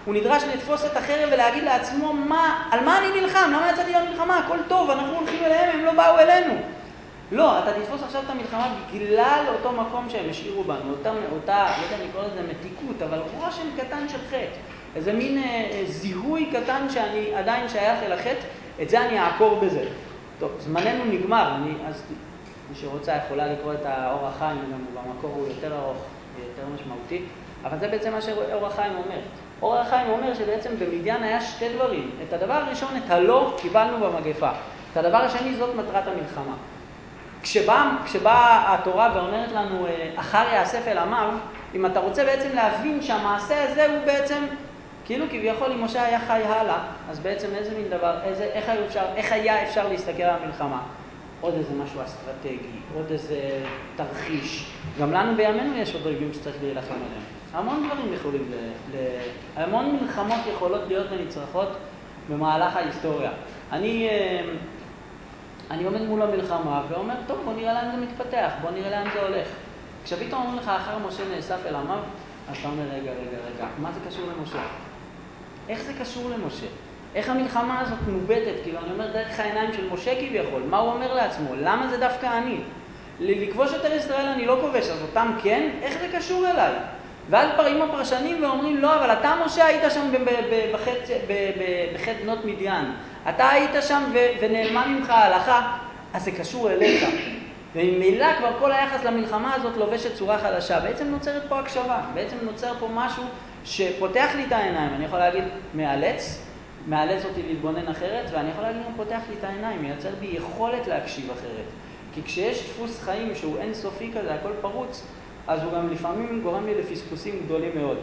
Speaker 1: הוא נדרש לתפוס את החרב ולהגיד לעצמו, מה, על מה אני נלחם? למה יצאתי למלחמה? הכל טוב, אנחנו הולכים אליהם, הם לא באו אלינו. לא, אתה תתפוס עכשיו את המלחמה בגלל אותו מקום שהם השאירו בנו, אותה, אותה, לא יודע, אני קורא לזה מתיקות, אבל רושם קטן של חטא. איזה מין אה, זיהוי קטן שאני עדיין שייך אל החטא, את זה אני אעקור בזה. טוב, זמננו נגמר, אני, אז מי שרוצה יכולה לקרוא את האור החיים, גם במקור הוא יותר ארוך ויותר משמעותי, אבל זה בעצם מה שאור החיים אומר. אור החיים אומר שבעצם במדיין היה שתי דברים. את הדבר הראשון, את הלא, קיבלנו במגפה. את הדבר השני, זאת מטרת המלחמה. כשבאה, כשבאה התורה ואומרת לנו, אחר יאסף אל עמיו, אם אתה רוצה בעצם להבין שהמעשה הזה הוא בעצם, כאילו כביכול אם משה היה חי הלאה, אז בעצם איזה מין דבר, איזה, איך, היה אפשר, איך היה אפשר להסתכל על המלחמה? עוד איזה משהו אסטרטגי, עוד איזה תרחיש. גם לנו בימינו יש עוד רגעים שצריך להילחם עליהם. המון דברים יכולים, ל, ל, המון מלחמות יכולות להיות ונצרכות במהלך ההיסטוריה. אני, אני עומד מול המלחמה ואומר, טוב, בוא נראה לאן זה מתפתח, בוא נראה לאן זה הולך. כשפתאום אומרים לך, אחר משה נאסף אל עמיו, אז אתה אומר, רגע, רגע, רגע, מה זה קשור למשה? איך זה קשור למשה? איך המלחמה הזאת מובטת? כאילו, אני אומר, דרך העיניים של משה כביכול, מה הוא אומר לעצמו? למה זה דווקא אני? לכבוש את ארץ ישראל אני לא כובש, אז אותם כן? איך זה קשור אליי? ואז באים הפרשנים ואומרים, לא, אבל אתה משה היית שם בחטא בנות מדיין. אתה היית שם ונעלמה ממך ההלכה, אז זה קשור אליך. וממילא כבר כל היחס למלחמה הזאת לובשת צורה חדשה. בעצם נוצרת פה הקשבה, בעצם נוצר פה משהו שפותח לי את העיניים. אני יכול להגיד, מאלץ, מאלץ אותי להתבונן אחרת, ואני יכול להגיד, הוא פותח לי את העיניים, מייצר בי יכולת להקשיב אחרת. כי כשיש דפוס חיים שהוא אינסופי כזה, הכל פרוץ, אז הוא גם לפעמים גורם לי לפספוסים גדולים מאוד.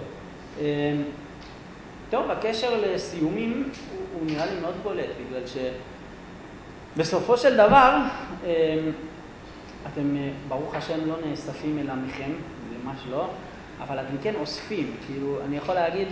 Speaker 1: טוב, הקשר לסיומים הוא, הוא נראה לי מאוד בולט, בגלל שבסופו של דבר, אתם ברוך השם לא נאספים אל עמכם, ממש לא, אבל אתם כן אוספים. כאילו, אני יכול להגיד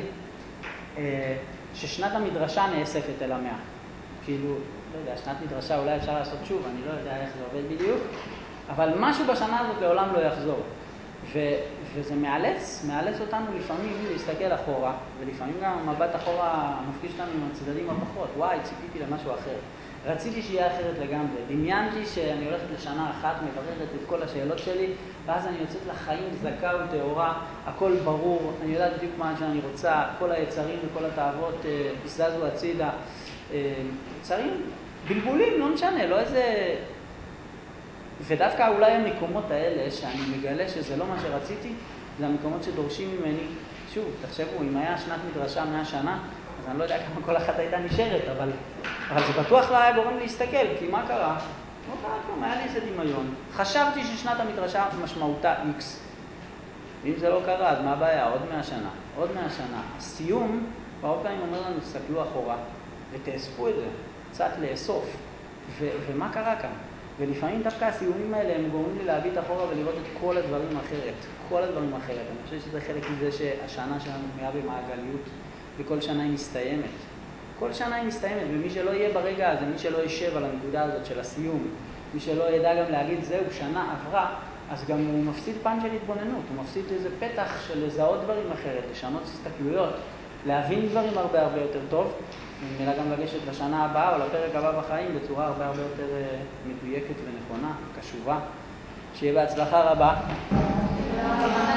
Speaker 1: ששנת המדרשה נאספת אל עמיה. כאילו, לא יודע, שנת מדרשה אולי אפשר לעשות שוב, אני לא יודע איך זה עובד בדיוק, אבל משהו בשנה הזאת לעולם לא יחזור. ו, וזה מאלץ, מאלץ אותנו לפעמים להסתכל אחורה, ולפעמים גם המבט אחורה מפגיש אותנו עם הצדדים הפחות. וואי, ציפיתי למשהו אחר. רציתי שיהיה אחרת לגמרי. דמיינתי שאני הולכת לשנה אחת, מבררת את כל השאלות שלי, ואז אני יוצאת לחיים זכה וטהורה, הכל ברור, אני יודעת בדיוק מה שאני רוצה, כל היצרים וכל התאוות זזו הצידה. יצרים, בלבולים, לא משנה, לא איזה... ודווקא אולי המקומות האלה שאני מגלה שזה לא מה שרציתי, זה המקומות שדורשים ממני. שוב, תחשבו, אם היה שנת מדרשה מאה שנה, אז אני לא יודע כמה כל אחת הייתה נשארת, אבל, אבל זה בטוח לא היה גורם להסתכל, כי מה קרה? לא קרה כלום, היה לי איזה דמיון. חשבתי ששנת המדרשה משמעותה X. ואם זה לא קרה, אז מה הבעיה? עוד מאה שנה, עוד מאה שנה. הסיום, הרבה פעמים אומר לנו, תסתכלו אחורה ותאספו את זה, קצת לאסוף. ו- ומה קרה כאן? ולפעמים דווקא הסיומים האלה הם גורמים לי להביט אחורה ולראות את כל הדברים אחרת, כל הדברים אחרת. אני חושב שזה חלק מזה שהשנה שלנו בנויה במעגליות, וכל שנה היא מסתיימת. כל שנה היא מסתיימת, ומי שלא יהיה ברגע הזה, מי שלא יישב על הנקודה הזאת של הסיום, מי שלא ידע גם להגיד זהו, שנה עברה, אז גם הוא מפסיד פן של התבוננות, הוא מפסיד איזה פתח של לזהות דברים אחרת, לשנות הסתכלויות, להבין דברים הרבה הרבה יותר טוב, ומילה גם לגשת לשנה הבאה או לפרק הבא בחיים בצורה הרבה הרבה יותר מדויקת ונכונה, קשובה. שיהיה בהצלחה רבה.